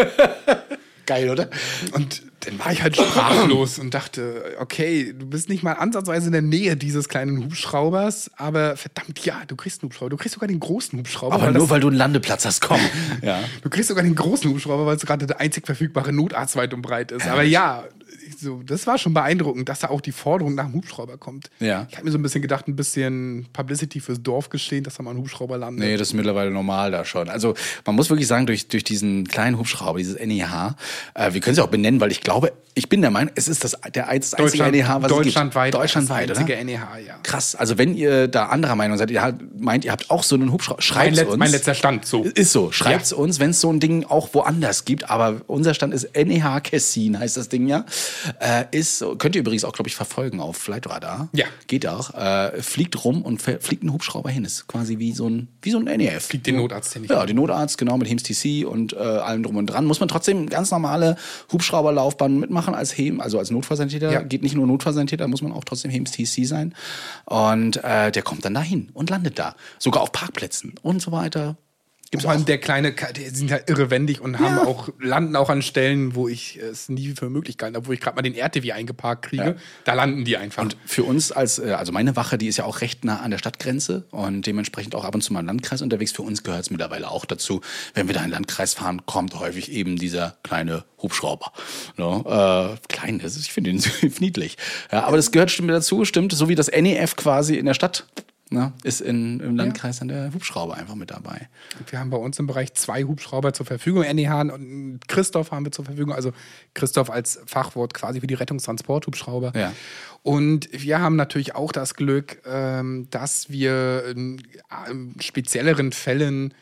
Geil, oder? Und dann war ich halt sprachlos und dachte, okay, du bist nicht mal ansatzweise in der Nähe dieses kleinen Hubschraubers, aber verdammt, ja, du kriegst einen Hubschrauber. Du kriegst sogar den großen Hubschrauber. Aber nur, weil du einen Landeplatz hast, komm. Ja. Du kriegst sogar den großen Hubschrauber, weil es gerade der einzig verfügbare Notarzt weit und breit ist. Aber ja, so, das war schon beeindruckend, dass da auch die Forderung nach dem Hubschrauber kommt. Ja. Ich habe mir so ein bisschen gedacht, ein bisschen Publicity fürs Dorf geschehen, dass da mal ein Hubschrauber landet. Nee, das ist mittlerweile normal da schon. Also man muss wirklich sagen, durch diesen kleinen Hubschrauber, dieses NEH, wir können es ja auch benennen, weil ich glaube, ich bin der Meinung, es ist der einzige NEH, was deutschlandweit, es gibt. Deutschlandweit, das oder? einzige NEH, ja. Krass. Also wenn ihr da anderer Meinung seid, ihr meint, ihr habt auch so einen Hubschrauber, schreibt uns. Mein letzter Stand, so. Ist so, schreibt es uns, wenn es so ein Ding auch woanders gibt. Aber unser Stand ist NEH Kessin, heißt das Ding ja. Ist so, könnt ihr übrigens auch, glaube ich, verfolgen auf Flightradar. Ja. Geht auch. Fliegt rum und fliegt ein Hubschrauber hin. Ist quasi wie so ein NEF. Fliegt den Notarzt hin. Ja, den Notarzt, genau, mit HEMS TC und allem drum und dran. Muss man trotzdem ganz normale Hubschrauberlaufbahn mitmachen als als Notfallsanitäter. Ja. Geht nicht nur Notfallsanitäter, muss man auch trotzdem HEMS TC sein. Und der kommt dann dahin und landet da. Sogar auf Parkplätzen und so weiter. Vor allem der kleine, die sind halt irrewendig und landen auch an Stellen, wo ich es nie für möglich gehalten habe, wo ich gerade mal den RTW eingeparkt kriege. Ja. Da landen die einfach. Und für uns also meine Wache, die ist ja auch recht nah an der Stadtgrenze und dementsprechend auch ab und zu mal im Landkreis unterwegs. Für uns gehört es mittlerweile auch dazu. Wenn wir da in den Landkreis fahren, kommt häufig eben dieser kleine Hubschrauber. No? Klein, ich finde ihn niedlich. Ja, aber das gehört stimmt dazu, stimmt, so wie das NEF quasi in der Stadt. Na, ist im Landkreis dann der Hubschrauber einfach mit dabei. Wir haben bei uns im Bereich 2 Hubschrauber zur Verfügung. NEH und Christoph haben wir zur Verfügung. Also Christoph als Fachwort quasi für die Rettungstransporthubschrauber. Ja. Und wir haben natürlich auch das Glück, dass wir in spezielleren Fällen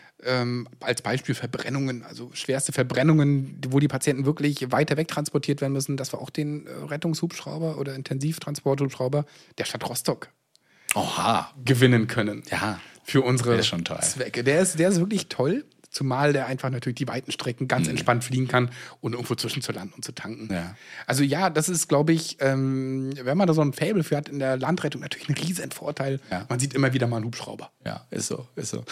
als Beispiel Verbrennungen, also schwerste Verbrennungen, wo die Patienten wirklich weiter weg transportiert werden müssen, dass wir auch den Rettungshubschrauber oder Intensivtransporthubschrauber der Stadt Rostock gewinnen können. Ja. Für unsere schon toll. Zwecke. Der ist wirklich toll, zumal der einfach natürlich die weiten Strecken ganz entspannt fliegen kann und irgendwo zwischen zu landen und zu tanken. Ja. Also ja, das ist, glaube ich, wenn man da so ein Faible für hat in der Landrettung, natürlich ein riesen Vorteil. Ja. Man sieht immer wieder mal einen Hubschrauber. Ja, ist so.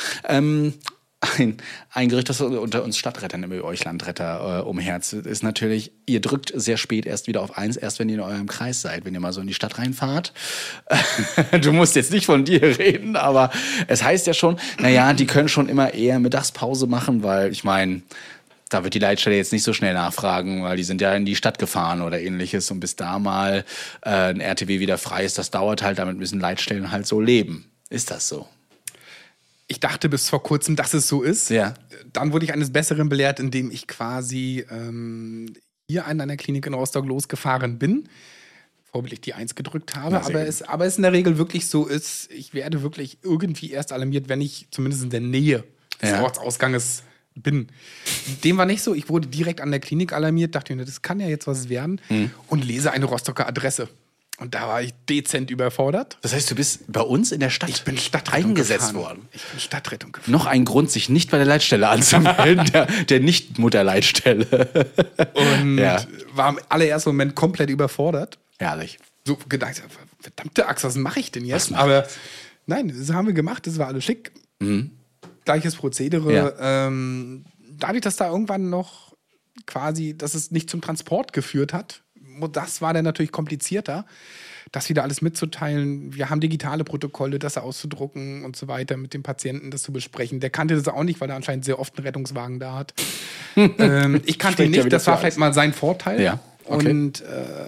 Ein Gerücht, das unter uns Stadtrettern, über euch Landretter umherzt, ist natürlich, ihr drückt sehr spät erst wieder auf 1, erst wenn ihr in eurem Kreis seid, wenn ihr mal so in die Stadt reinfahrt. Du musst jetzt nicht von dir reden, aber es heißt ja schon, naja, die können schon immer eher Mittagspause machen, weil ich meine, da wird die Leitstelle jetzt nicht so schnell nachfragen, weil die sind ja in die Stadt gefahren oder ähnliches und bis da mal ein RTW wieder frei ist, das dauert halt, damit müssen Leitstellen halt so leben. Ist das so? Ich dachte bis vor kurzem, dass es so ist. Ja. Dann wurde ich eines Besseren belehrt, indem ich quasi hier an einer Klinik in Rostock losgefahren bin. Vorbildlich die 1 gedrückt habe. Aber es in der Regel wirklich so ist, ich werde wirklich irgendwie erst alarmiert, wenn ich zumindest in der Nähe des Ortsausganges bin. Dem war nicht so. Ich wurde direkt an der Klinik alarmiert, dachte mir, das kann ja jetzt was werden und lese eine Rostocker Adresse. Und da war ich dezent überfordert. Das heißt, du bist bei uns in der Stadt Ich bin Stadtrettung eingesetzt gefahren. worden. Ich bin Stadtrettung gefahren. Noch ein Grund, sich nicht bei der Leitstelle anzumelden, der Nicht-Mutter-Leitstelle. Und war im allerersten Moment komplett überfordert. Herrlich. So gedacht, verdammte Axt, was mache ich denn jetzt? Aber Nein, das haben wir gemacht, das war alles schick. Gleiches Prozedere. Ja. Dadurch, dass da irgendwann noch quasi, dass es nicht zum Transport geführt hat, das war dann natürlich komplizierter, das wieder alles mitzuteilen. Wir haben digitale Protokolle, das auszudrucken und so weiter, mit dem Patienten das zu besprechen. Der kannte das auch nicht, weil er anscheinend sehr oft einen Rettungswagen da hat. Ich kannte ihn nicht, das war vielleicht mal sein Vorteil. Ja, okay. Und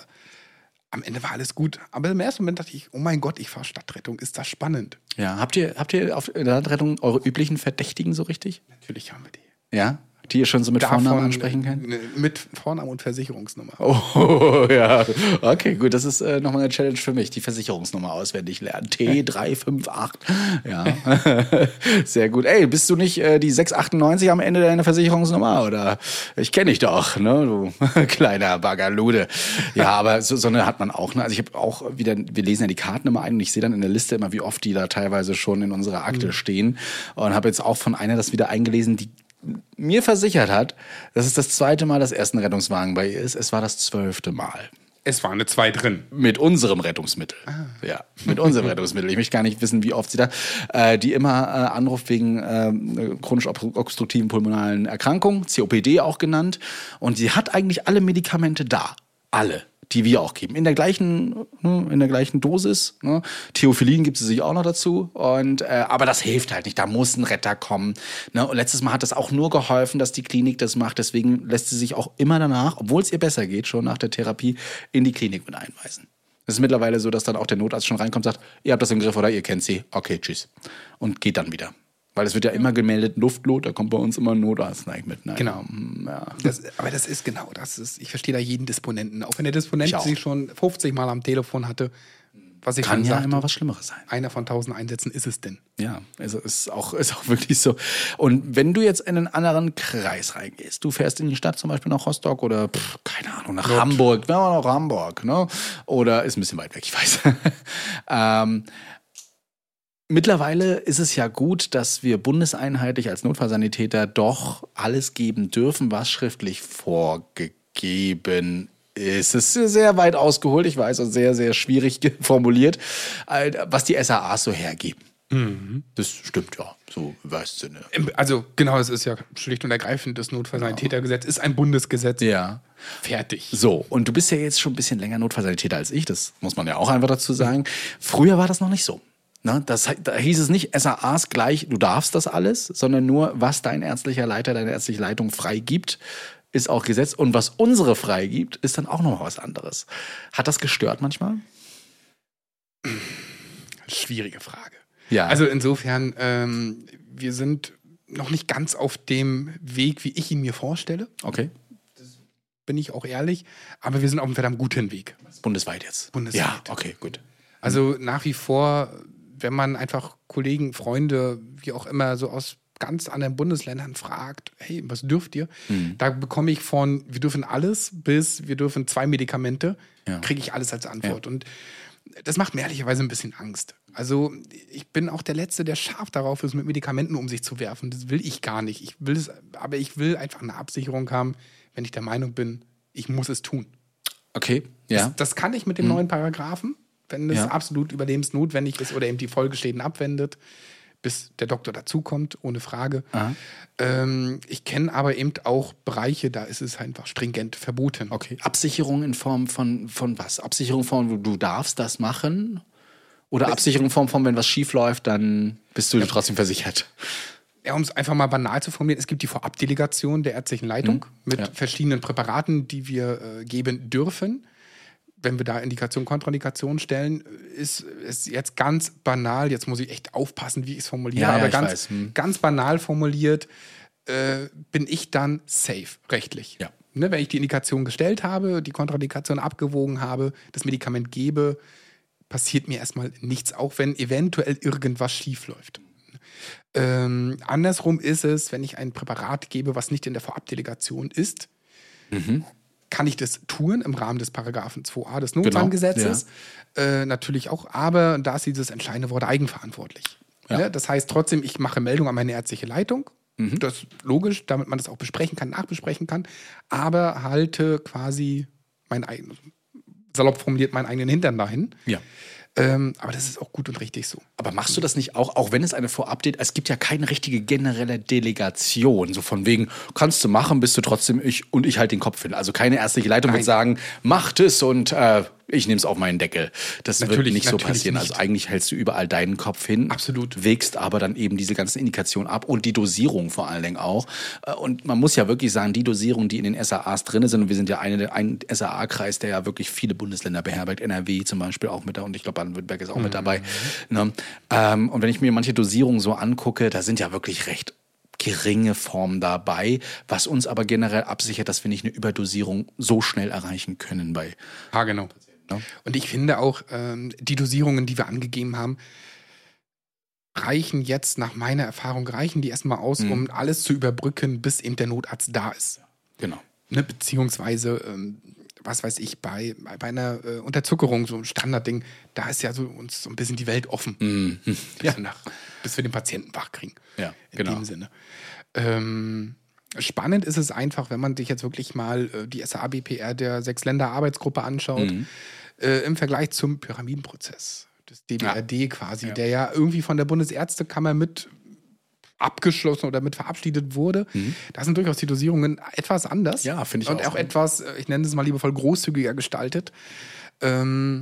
am Ende war alles gut. Aber im ersten Moment dachte ich, oh mein Gott, ich fahre Stadtrettung, ist das spannend. Ja, habt ihr auf der Stadtrettung eure üblichen Verdächtigen so richtig? Natürlich haben wir die. Ja? Die ihr schon so mit Vornamen ansprechen könnt? Mit Vornamen und Versicherungsnummer. Oh, ja. Okay, gut, das ist nochmal eine Challenge für mich, die Versicherungsnummer auswendig lernen. T358. Ja. Sehr gut. Ey, bist du nicht die 698 am Ende deiner Versicherungsnummer? Oder ich kenne dich doch, ne? Du kleiner Baggerlude. Ja, aber so eine hat man auch. Ne? Also ich habe auch wieder, wir lesen ja die Karten immer ein und ich sehe dann in der Liste immer, wie oft die da teilweise schon in unserer Akte stehen. Und habe jetzt auch von einer das wieder eingelesen, die mir versichert hat, dass es das 2. Mal, dass erst ein Rettungswagen bei ihr ist. Es war das 12. Mal. Es war eine 2 drin. Mit unserem Rettungsmittel. Ja, mit unserem Rettungsmittel. Ich möchte gar nicht wissen, wie oft sie da, die immer anruft wegen chronisch obstruktiven pulmonalen Erkrankungen, COPD auch genannt. Und sie hat eigentlich alle Medikamente da. Alle. Die wir auch geben. In der gleichen Dosis. Ne? Theophyllin gibt es sich auch noch dazu. Und, aber das hilft halt nicht. Da muss ein Retter kommen. Ne? Und letztes Mal hat das auch nur geholfen, dass die Klinik das macht. Deswegen lässt sie sich auch immer danach, obwohl es ihr besser geht, schon nach der Therapie, in die Klinik mit einweisen. Es ist mittlerweile so, dass dann auch der Notarzt schon reinkommt und sagt, ihr habt das im Griff oder ihr kennt sie. Okay, tschüss. Und geht dann wieder. Weil es wird ja immer gemeldet, Luftnot, da kommt bei uns immer ein Notarzt mit. Naja, genau. Ja. Aber das ist genau, ich verstehe da jeden Disponenten. Auch wenn der Disponent sie schon 50 Mal am Telefon hatte, was ich kann schon ja sagte, immer was Schlimmeres sein. Einer von 1000 Einsätzen ist es denn. Ja, also ist auch wirklich so. Und wenn du jetzt in einen anderen Kreis reingehst, du fährst in die Stadt zum Beispiel nach Rostock oder, keine Ahnung, nach Hamburg, nach Hamburg, ne? Oder ist ein bisschen weit weg, ich weiß. Mittlerweile ist es ja gut, dass wir bundeseinheitlich als Notfallsanitäter doch alles geben dürfen, was schriftlich vorgegeben ist. Es ist sehr weit ausgeholt, ich weiß, und sehr, sehr schwierig formuliert, was die SAAs so hergeben. Mhm. Das stimmt ja, so im wahrsten Sinne. Also genau, es ist ja schlicht und ergreifend, das Notfallsanitätergesetz ist ein Bundesgesetz. Ja. Fertig. So, und du bist ja jetzt schon ein bisschen länger Notfallsanitäter als ich, das muss man ja auch einfach dazu sagen. Früher war das noch nicht so. Na, da hieß es nicht, SAAs gleich, du darfst das alles, sondern nur, was dein ärztlicher Leiter, deine ärztliche Leitung freigibt, ist auch Gesetz. Und was unsere freigibt, ist dann auch noch was anderes. Hat das gestört manchmal? Schwierige Frage. Ja. Also insofern, wir sind noch nicht ganz auf dem Weg, wie ich ihn mir vorstelle. Okay. Bin ich auch ehrlich. Aber wir sind auf einem verdammt guten Weg. Bundesweit jetzt? Bundesweit. Ja, okay, gut. Also nach wie vor, wenn man einfach Kollegen, Freunde, wie auch immer, so aus ganz anderen Bundesländern fragt, hey, was dürft ihr? Da bekomme ich von, wir dürfen alles, bis wir dürfen 2 Medikamente, kriege ich alles als Antwort. Ja. Und das macht mir ehrlicherweise ein bisschen Angst. Also ich bin auch der Letzte, der scharf darauf ist, mit Medikamenten um sich zu werfen. Das will ich gar nicht. Aber ich will einfach eine Absicherung haben, wenn ich der Meinung bin, ich muss es tun. Okay, ja. Das kann ich mit dem neuen Paragraphen, wenn es absolut überlebensnotwendig ist oder eben die Folgeschäden abwendet, bis der Doktor dazukommt, ohne Frage. Ich kenne aber eben auch Bereiche, da ist es einfach stringent verboten. Okay. Absicherung in Form von was? Absicherung von, du darfst das machen? Oder Absicherung in Form von, wenn was schief läuft, dann bist du trotzdem versichert? Ja, um es einfach mal banal zu formulieren, es gibt die Vorabdelegation der ärztlichen Leitung mit verschiedenen Präparaten, die wir geben dürfen. Wenn wir da Indikation, Kontraindikation stellen, ist es jetzt ganz banal, jetzt muss ich echt aufpassen, wie ich es formuliere, aber ganz banal formuliert, bin ich dann safe, rechtlich. Ja. Ne, wenn ich die Indikation gestellt habe, die Kontraindikation abgewogen habe, das Medikament gebe, passiert mir erstmal nichts, auch wenn eventuell irgendwas schief läuft. Andersrum ist es, wenn ich ein Präparat gebe, was nicht in der Vorabdelegation ist, kann ich das tun im Rahmen des Paragraphen 2a des Notfallgesetzes. Genau, ja. Natürlich auch, aber da ist dieses entscheidende Wort eigenverantwortlich. Ja. Ja, das heißt trotzdem, ich mache Meldung an meine ärztliche Leitung. Das ist logisch, damit man das auch besprechen kann, nachbesprechen kann, aber halte quasi salopp formuliert, meinen eigenen Hintern dahin. Ja. Aber das ist auch gut und richtig so. Aber machst du das nicht auch wenn es eine Vorab-Date, es gibt ja keine richtige generelle Delegation, so von wegen, kannst du machen, bist du trotzdem ich halt den Kopf hin. Also keine ärztliche Leitung wird sagen, macht es und ich nehme es auf meinen Deckel. Das wird nicht so passieren. Nicht. Also eigentlich hältst du überall deinen Kopf hin. Absolut. Wägst aber dann eben diese ganzen Indikationen ab und die Dosierung vor allen Dingen auch. Und man muss ja wirklich sagen, die Dosierung, die in den SAAs drin sind, und wir sind ja ein SAA-Kreis, der ja wirklich viele Bundesländer beherbergt, NRW zum Beispiel auch mit da und ich glaube Baden-Württemberg ist auch mit dabei. Ne? Und wenn ich mir manche Dosierungen so angucke, da sind ja wirklich recht geringe Formen dabei, was uns aber generell absichert, dass wir nicht eine Überdosierung so schnell erreichen können bei. Ja, genau. Ja. Und ich finde auch, die Dosierungen, die wir angegeben haben, reichen jetzt, nach meiner Erfahrung, die erstmal aus, um alles zu überbrücken, bis eben der Notarzt da ist. Genau. Ne, beziehungsweise, was weiß ich, bei einer Unterzuckerung, so ein Standardding, da ist ja so uns so ein bisschen die Welt offen. Bis wir den Patienten wach kriegen. Ja, in genau. dem Sinne. Spannend ist es einfach, wenn man sich jetzt wirklich mal die SAA-BPR der 6-Länder-Arbeitsgruppe anschaut, im Vergleich zum Pyramidenprozess des DBRD quasi, der ja irgendwie von der Bundesärztekammer mit abgeschlossen oder mit verabschiedet wurde. Da sind durchaus die Dosierungen etwas anders. Ja, finde ich und auch etwas, ich nenne es mal liebevoll, großzügiger gestaltet. Da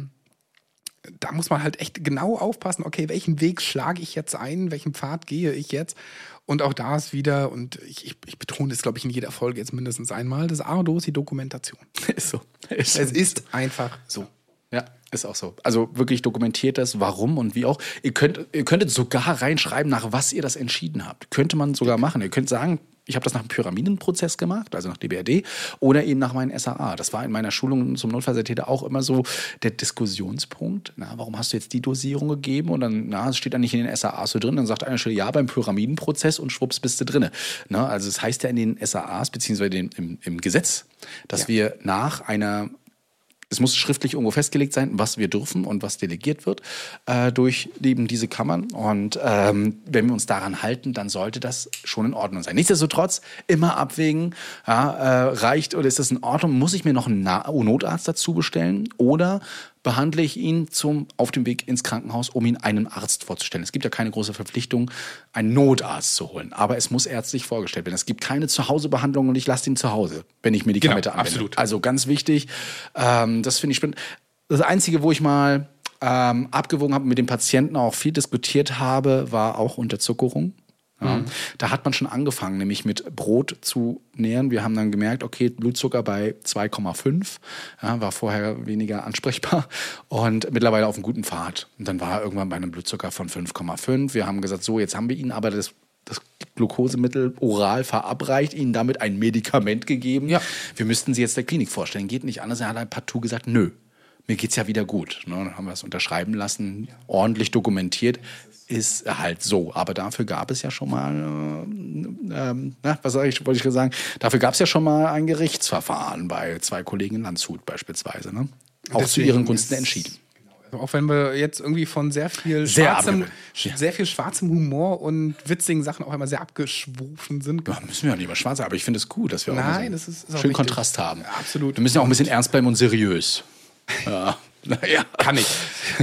muss man halt echt genau aufpassen, okay, welchen Weg schlage ich jetzt ein, welchen Pfad gehe ich jetzt? Und auch da ist wieder, und ich betone das, glaube ich, in jeder Folge jetzt mindestens einmal, das A und O ist die Dokumentation. Ist so. Es ist einfach so. Ja, ist auch so. Also wirklich dokumentiert das, warum und wie auch. Ihr könntet sogar reinschreiben, nach was ihr das entschieden habt. Könnte man sogar machen. Ihr könnt sagen, ich habe das nach dem Pyramidenprozess gemacht, also nach DBRD, oder eben nach meinem SAA. Das war in meiner Schulung zum Notfallsanitäter auch immer so der Diskussionspunkt. Warum hast du jetzt die Dosierung gegeben? Und dann, es steht da nicht in den SAAs so drin. Dann sagt einer Stelle, ja, beim Pyramidenprozess und schwupps bist du drin. Also es heißt ja in den SAAs, beziehungsweise im Gesetz, dass wir nach einer es muss schriftlich irgendwo festgelegt sein, was wir dürfen und was delegiert wird durch eben diese Kammern. Und wenn wir uns daran halten, dann sollte das schon in Ordnung sein. Nichtsdestotrotz immer abwägen, reicht oder ist das in Ordnung? Muss ich mir noch einen Notarzt dazu bestellen oder behandle ich ihn auf dem Weg ins Krankenhaus, um ihn einem Arzt vorzustellen. Es gibt ja keine große Verpflichtung, einen Notarzt zu holen, aber es muss ärztlich vorgestellt werden. Es gibt keine Zuhausebehandlung und ich lasse ihn zu Hause, wenn ich Medikamente anwende. Absolut. Also ganz wichtig, das finde ich spannend. Das Einzige, wo ich mal abgewogen habe, mit dem Patienten auch viel diskutiert habe, war auch Unterzuckerung. Ja. Da hat man schon angefangen, nämlich mit Brot zu nähern. Wir haben dann gemerkt, okay, Blutzucker bei 2,5, war vorher weniger ansprechbar und mittlerweile auf einem guten Pfad. Und dann war er irgendwann bei einem Blutzucker von 5,5. Wir haben gesagt, so, jetzt haben wir ihn aber das Glukosemittel oral verabreicht, ihnen damit ein Medikament gegeben. Ja. Wir müssten sie jetzt der Klinik vorstellen. Geht nicht anders. Er hat halt partout gesagt, nö, mir geht's ja wieder gut. Dann haben wir es unterschreiben lassen, ordentlich dokumentiert. Ist halt so. Aber dafür gab es ja schon mal, wollte ich sagen, dafür gab es ja schon mal ein Gerichtsverfahren bei 2 Kollegen in Landshut beispielsweise. Ne? Auch deswegen zu ihren Gunsten entschieden. Also auch wenn wir jetzt irgendwie von sehr viel schwarzem Humor und witzigen Sachen auch immer sehr abgeschwofen sind. Ja, müssen wir ja nicht mal schwarz, aber ich finde es gut, dass wir auch das ist schön Kontrast haben. Ja, absolut. Wir müssen ja auch ein bisschen ernst bleiben und seriös. Ja, kann ich.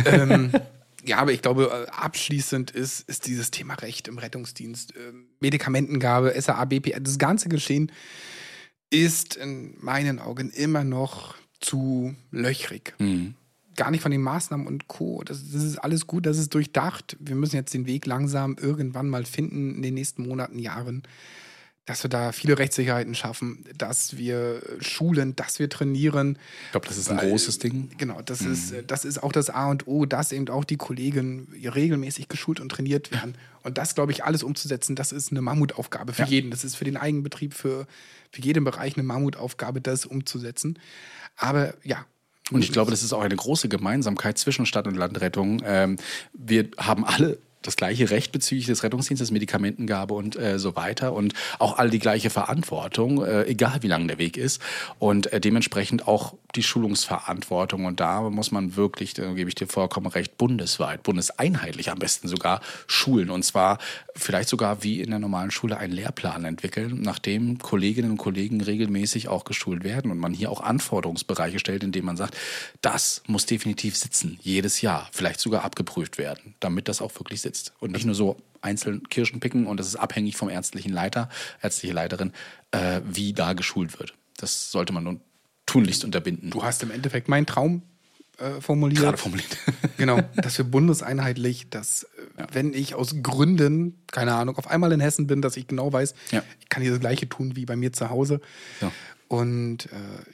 Ja, aber ich glaube, abschließend ist dieses Thema Recht im Rettungsdienst, Medikamentengabe, SAA, BPR, das ganze Geschehen ist in meinen Augen immer noch zu löchrig. Gar nicht von den Maßnahmen und Co. Das ist alles gut, das ist durchdacht. Wir müssen jetzt den Weg langsam irgendwann mal finden in den nächsten Monaten, Jahren, dass wir da viele Rechtssicherheiten schaffen, dass wir schulen, dass wir trainieren. Ich glaube, das ist ein großes Ding. Genau, das ist auch das A und O, dass eben auch die Kollegen regelmäßig geschult und trainiert werden. Und das, glaube ich, alles umzusetzen, das ist eine Mammutaufgabe für jeden. Das ist für den Eigenbetrieb, für jeden Bereich eine Mammutaufgabe, das umzusetzen. Aber ja. Und ich glaube, das ist auch eine große Gemeinsamkeit zwischen Stadt- und Landrettung. Wir haben alle das gleiche Recht bezüglich des Rettungsdienstes, Medikamentengabe und so weiter und auch alle die gleiche Verantwortung, egal wie lang der Weg ist und dementsprechend auch die Schulungsverantwortung und da muss man wirklich, da gebe ich dir vollkommen recht, bundesweit, bundeseinheitlich am besten sogar schulen und zwar vielleicht sogar wie in der normalen Schule einen Lehrplan entwickeln, nachdem Kolleginnen und Kollegen regelmäßig auch geschult werden und man hier auch Anforderungsbereiche stellt, indem man sagt, das muss definitiv sitzen, jedes Jahr, vielleicht sogar abgeprüft werden, damit das auch wirklich sitzt und nicht nur so einzeln Kirschen picken und das ist abhängig vom ärztliche Leiterin, wie da geschult wird. Das sollte man nun tunlichst unterbinden. Du hast im Endeffekt meinen Traum formuliert. Gerade formuliert. Genau, dass wir bundeseinheitlich, dass wenn ich aus Gründen, keine Ahnung, auf einmal in Hessen bin, dass ich genau weiß, ich kann hier das Gleiche tun wie bei mir zu Hause. Ja. Und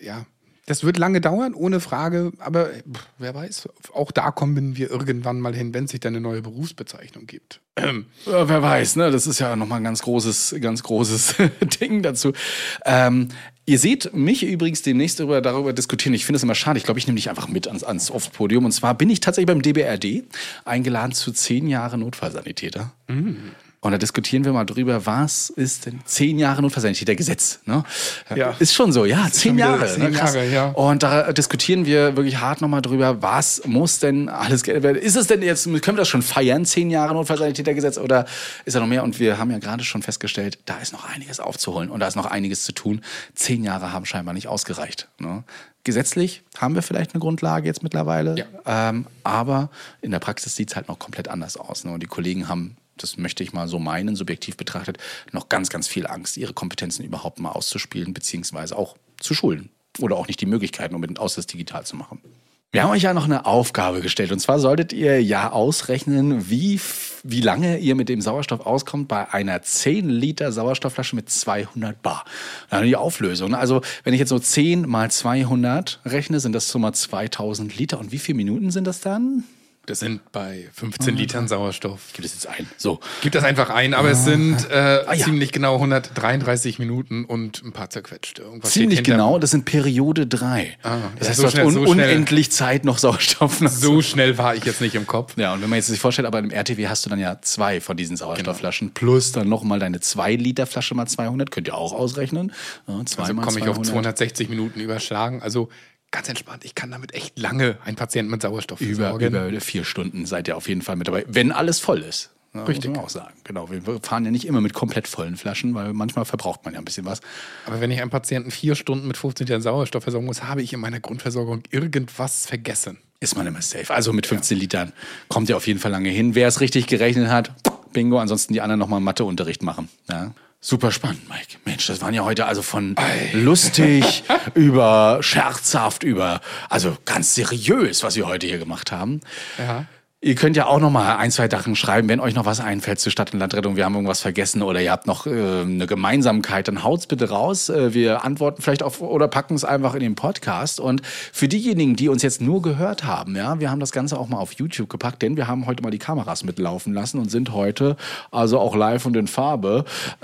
das wird lange dauern, ohne Frage, aber wer weiß, auch da kommen wir irgendwann mal hin, wenn es sich dann eine neue Berufsbezeichnung gibt. Wer weiß, ne? Das ist ja nochmal ein ganz großes Ding dazu. Ihr seht mich übrigens demnächst darüber diskutieren. Ich finde es immer schade. Ich glaube, ich nehme dich einfach mit ans Off-Podium. Und zwar bin ich tatsächlich beim DBRD eingeladen zu 10 Jahre Notfallsanitäter. Und da diskutieren wir mal drüber, was ist denn 10 Jahre Notfallsanitätergesetz? Ne? Ja. Ist schon so, ja, 10 Jahre. 10 Jahre, ja. Und da diskutieren wir wirklich hart nochmal drüber, was muss denn alles geändert werden? Ist es denn jetzt, können wir das schon feiern, 10 Jahre Notfallsanitätergesetz oder ist da noch mehr? Und wir haben ja gerade schon festgestellt, da ist noch einiges aufzuholen und da ist noch einiges zu tun. 10 Jahre haben scheinbar nicht ausgereicht. Ne? Gesetzlich haben wir vielleicht eine Grundlage jetzt mittlerweile, aber in der Praxis sieht es halt noch komplett anders aus. Ne? Und die Kollegen haben, das möchte ich mal so meinen, subjektiv betrachtet, noch ganz, ganz viel Angst, ihre Kompetenzen überhaupt mal auszuspielen, beziehungsweise auch zu schulen. Oder auch nicht die Möglichkeiten, unbedingt aus das digital zu machen. Wir haben euch ja noch eine Aufgabe gestellt. Und zwar solltet ihr ja ausrechnen, wie lange ihr mit dem Sauerstoff auskommt bei einer 10 Liter Sauerstoffflasche mit 200 Bar. Dann die Auflösung. Also wenn ich jetzt so 10 mal 200 rechne, sind das so mal 2000 Liter. Und wie viele Minuten sind das dann? Das sind bei 15 Litern Sauerstoff. Gib das jetzt ein. So. Gib das einfach ein, aber es sind ziemlich genau 133 Minuten und ein paar zerquetschte. Irgendwas ziemlich genau, das sind Periode 3. Das heißt, so du hast schnell, unendlich Zeit, noch Sauerstoff. So schnell war ich jetzt nicht im Kopf. Ja, und wenn man jetzt sich vorstellt, aber im RTW hast du dann ja 2 von diesen Sauerstoffflaschen, plus dann nochmal deine 2 Liter Flasche mal 200, könnt ihr auch ausrechnen. Ja, also komme ich auf 260 Minuten überschlagen, also ganz entspannt, ich kann damit echt lange einen Patienten mit Sauerstoff versorgen. Über 4 Stunden seid ihr auf jeden Fall mit dabei, wenn alles voll ist. Ja, richtig. Muss man auch sagen. Genau, wir fahren ja nicht immer mit komplett vollen Flaschen, weil manchmal verbraucht man ja ein bisschen was. Aber wenn ich einen Patienten 4 Stunden mit 15 Litern Sauerstoff versorgen muss, habe ich in meiner Grundversorgung irgendwas vergessen. Ist man immer safe. Also mit 15 Litern kommt ihr auf jeden Fall lange hin. Wer es richtig gerechnet hat, bingo, ansonsten die anderen nochmal Matheunterricht machen. Ja. Super spannend, Mike. Mensch, das waren ja heute also von lustig über scherzhaft über, also ganz seriös, was wir heute hier gemacht haben. Ja. Ihr könnt ja auch noch mal 1, 2 Sachen schreiben, wenn euch noch was einfällt zu Stadt- und Landrettung. Wir haben irgendwas vergessen oder ihr habt noch eine Gemeinsamkeit, dann haut's bitte raus. Wir antworten vielleicht auf oder packen es einfach in den Podcast. Und für diejenigen, die uns jetzt nur gehört haben, ja, wir haben das Ganze auch mal auf YouTube gepackt, denn wir haben heute mal die Kameras mitlaufen lassen und sind heute also auch live und in Farbe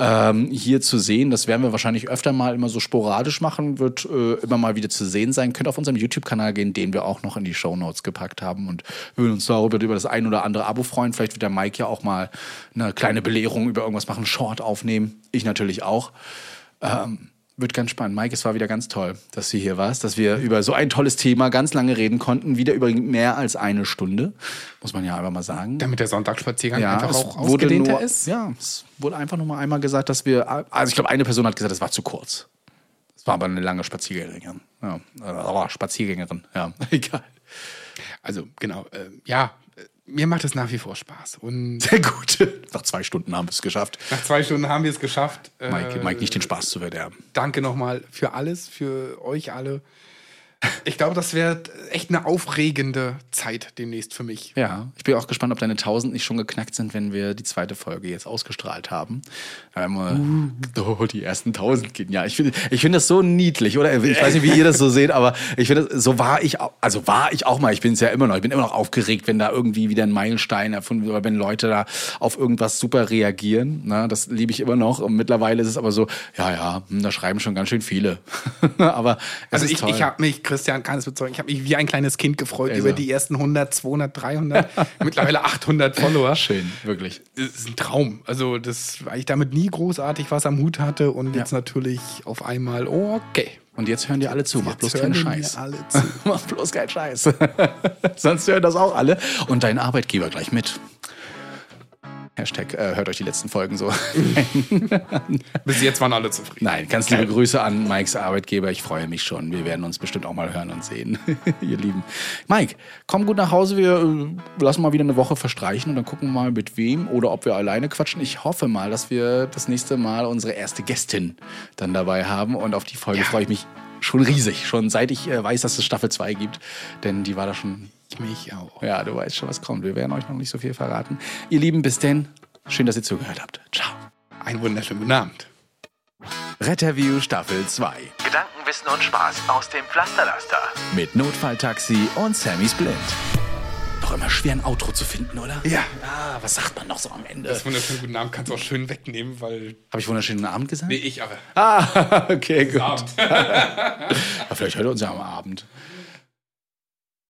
hier zu sehen. Das werden wir wahrscheinlich öfter mal immer so sporadisch machen, wird immer mal wieder zu sehen sein. Könnt auf unserem YouTube-Kanal gehen, den wir auch noch in die Shownotes gepackt haben und würden uns darüber über das ein oder andere Abo freuen. Vielleicht wird der Mike ja auch mal eine kleine Belehrung über irgendwas machen, Short aufnehmen. Ich natürlich auch. Wird ganz spannend. Mike, es war wieder ganz toll, dass du hier warst, dass wir über so ein tolles Thema ganz lange reden konnten. Wieder über mehr als 1 Stunde, muss man ja einfach mal sagen. Damit der Sonntagsspaziergang einfach auch ausgedehnter ist. Ja, es wurde einfach nur mal einmal gesagt, dass wir, also ich glaube, eine Person hat gesagt, das war zu kurz. Es war aber eine lange Spaziergängerin. Ja, Spaziergängerin, ja, egal. Also genau, mir macht es nach wie vor Spaß. Und sehr gut. Nach 2 Stunden haben wir es geschafft. Nach 2 Stunden haben wir es geschafft. Mike, nicht den Spaß zu verderben. Danke nochmal für alles, für euch alle. Ich glaube, das wird echt eine aufregende Zeit demnächst für mich. Ja, ich bin auch gespannt, ob deine 1000 nicht schon geknackt sind, wenn wir die 2. Folge jetzt ausgestrahlt haben. Die ersten 1000 gehen. Ja, ich finde das so niedlich, oder? Ich weiß nicht, wie ihr das so seht, aber ich finde, so war ich auch mal. Ich bin es ja immer noch. Ich bin immer noch aufgeregt, wenn da irgendwie wieder ein Meilenstein erfunden wird, oder wenn Leute da auf irgendwas super reagieren. Na, das liebe ich immer noch. Und mittlerweile ist es aber so, da schreiben schon ganz schön viele. Aber also ich habe mich Christian kann es bezeugen. Ich habe mich wie ein kleines Kind gefreut Also. über die ersten 100, 200, 300, mittlerweile 800 Follower. Schön, wirklich. Das ist ein Traum. Also, weil ich damit nie großartig was am Hut hatte und jetzt natürlich auf einmal, okay. Und jetzt hören die alle zu. Mach Jetzt bloß hören keinen die mir Scheiß. alle zu. Mach bloß keinen Scheiß. Sonst hören das auch alle. Und dein Arbeitgeber gleich mit. Hashtag hört euch die letzten Folgen so. Bis jetzt waren alle zufrieden. Nein, ganz liebe Grüße an Mikes Arbeitgeber. Ich freue mich schon. Wir werden uns bestimmt auch mal hören und sehen, ihr Lieben. Mike, komm gut nach Hause. Wir lassen mal wieder eine Woche verstreichen und dann gucken wir mal mit wem oder ob wir alleine quatschen. Ich hoffe mal, dass wir das nächste Mal unsere erste Gästin dann dabei haben und auf die Folge freue ich mich schon riesig. Schon seit ich weiß, dass es Staffel 2 gibt. Denn die war da schon... Mich auch. Ja, du weißt schon, was kommt. Wir werden euch noch nicht so viel verraten. Ihr Lieben, bis denn. Schön, dass ihr zugehört habt. Ciao. Einen wunderschönen guten Abend. Retterview Staffel 2 Gedanken, Wissen und Spaß aus dem Pflasterlaster. mit Notfalltaxi und Sammys Blind. Doch immer schwer, ein Outro zu finden, oder? Ja. Ah, was sagt man noch so am Ende? Das wunderschönen guten Abend kannst du auch schön wegnehmen, weil... Habe ich wunderschönen Abend gesagt? Nee, ich aber. Ah, okay, gut. Abend. Ja, vielleicht hört er uns ja am Abend.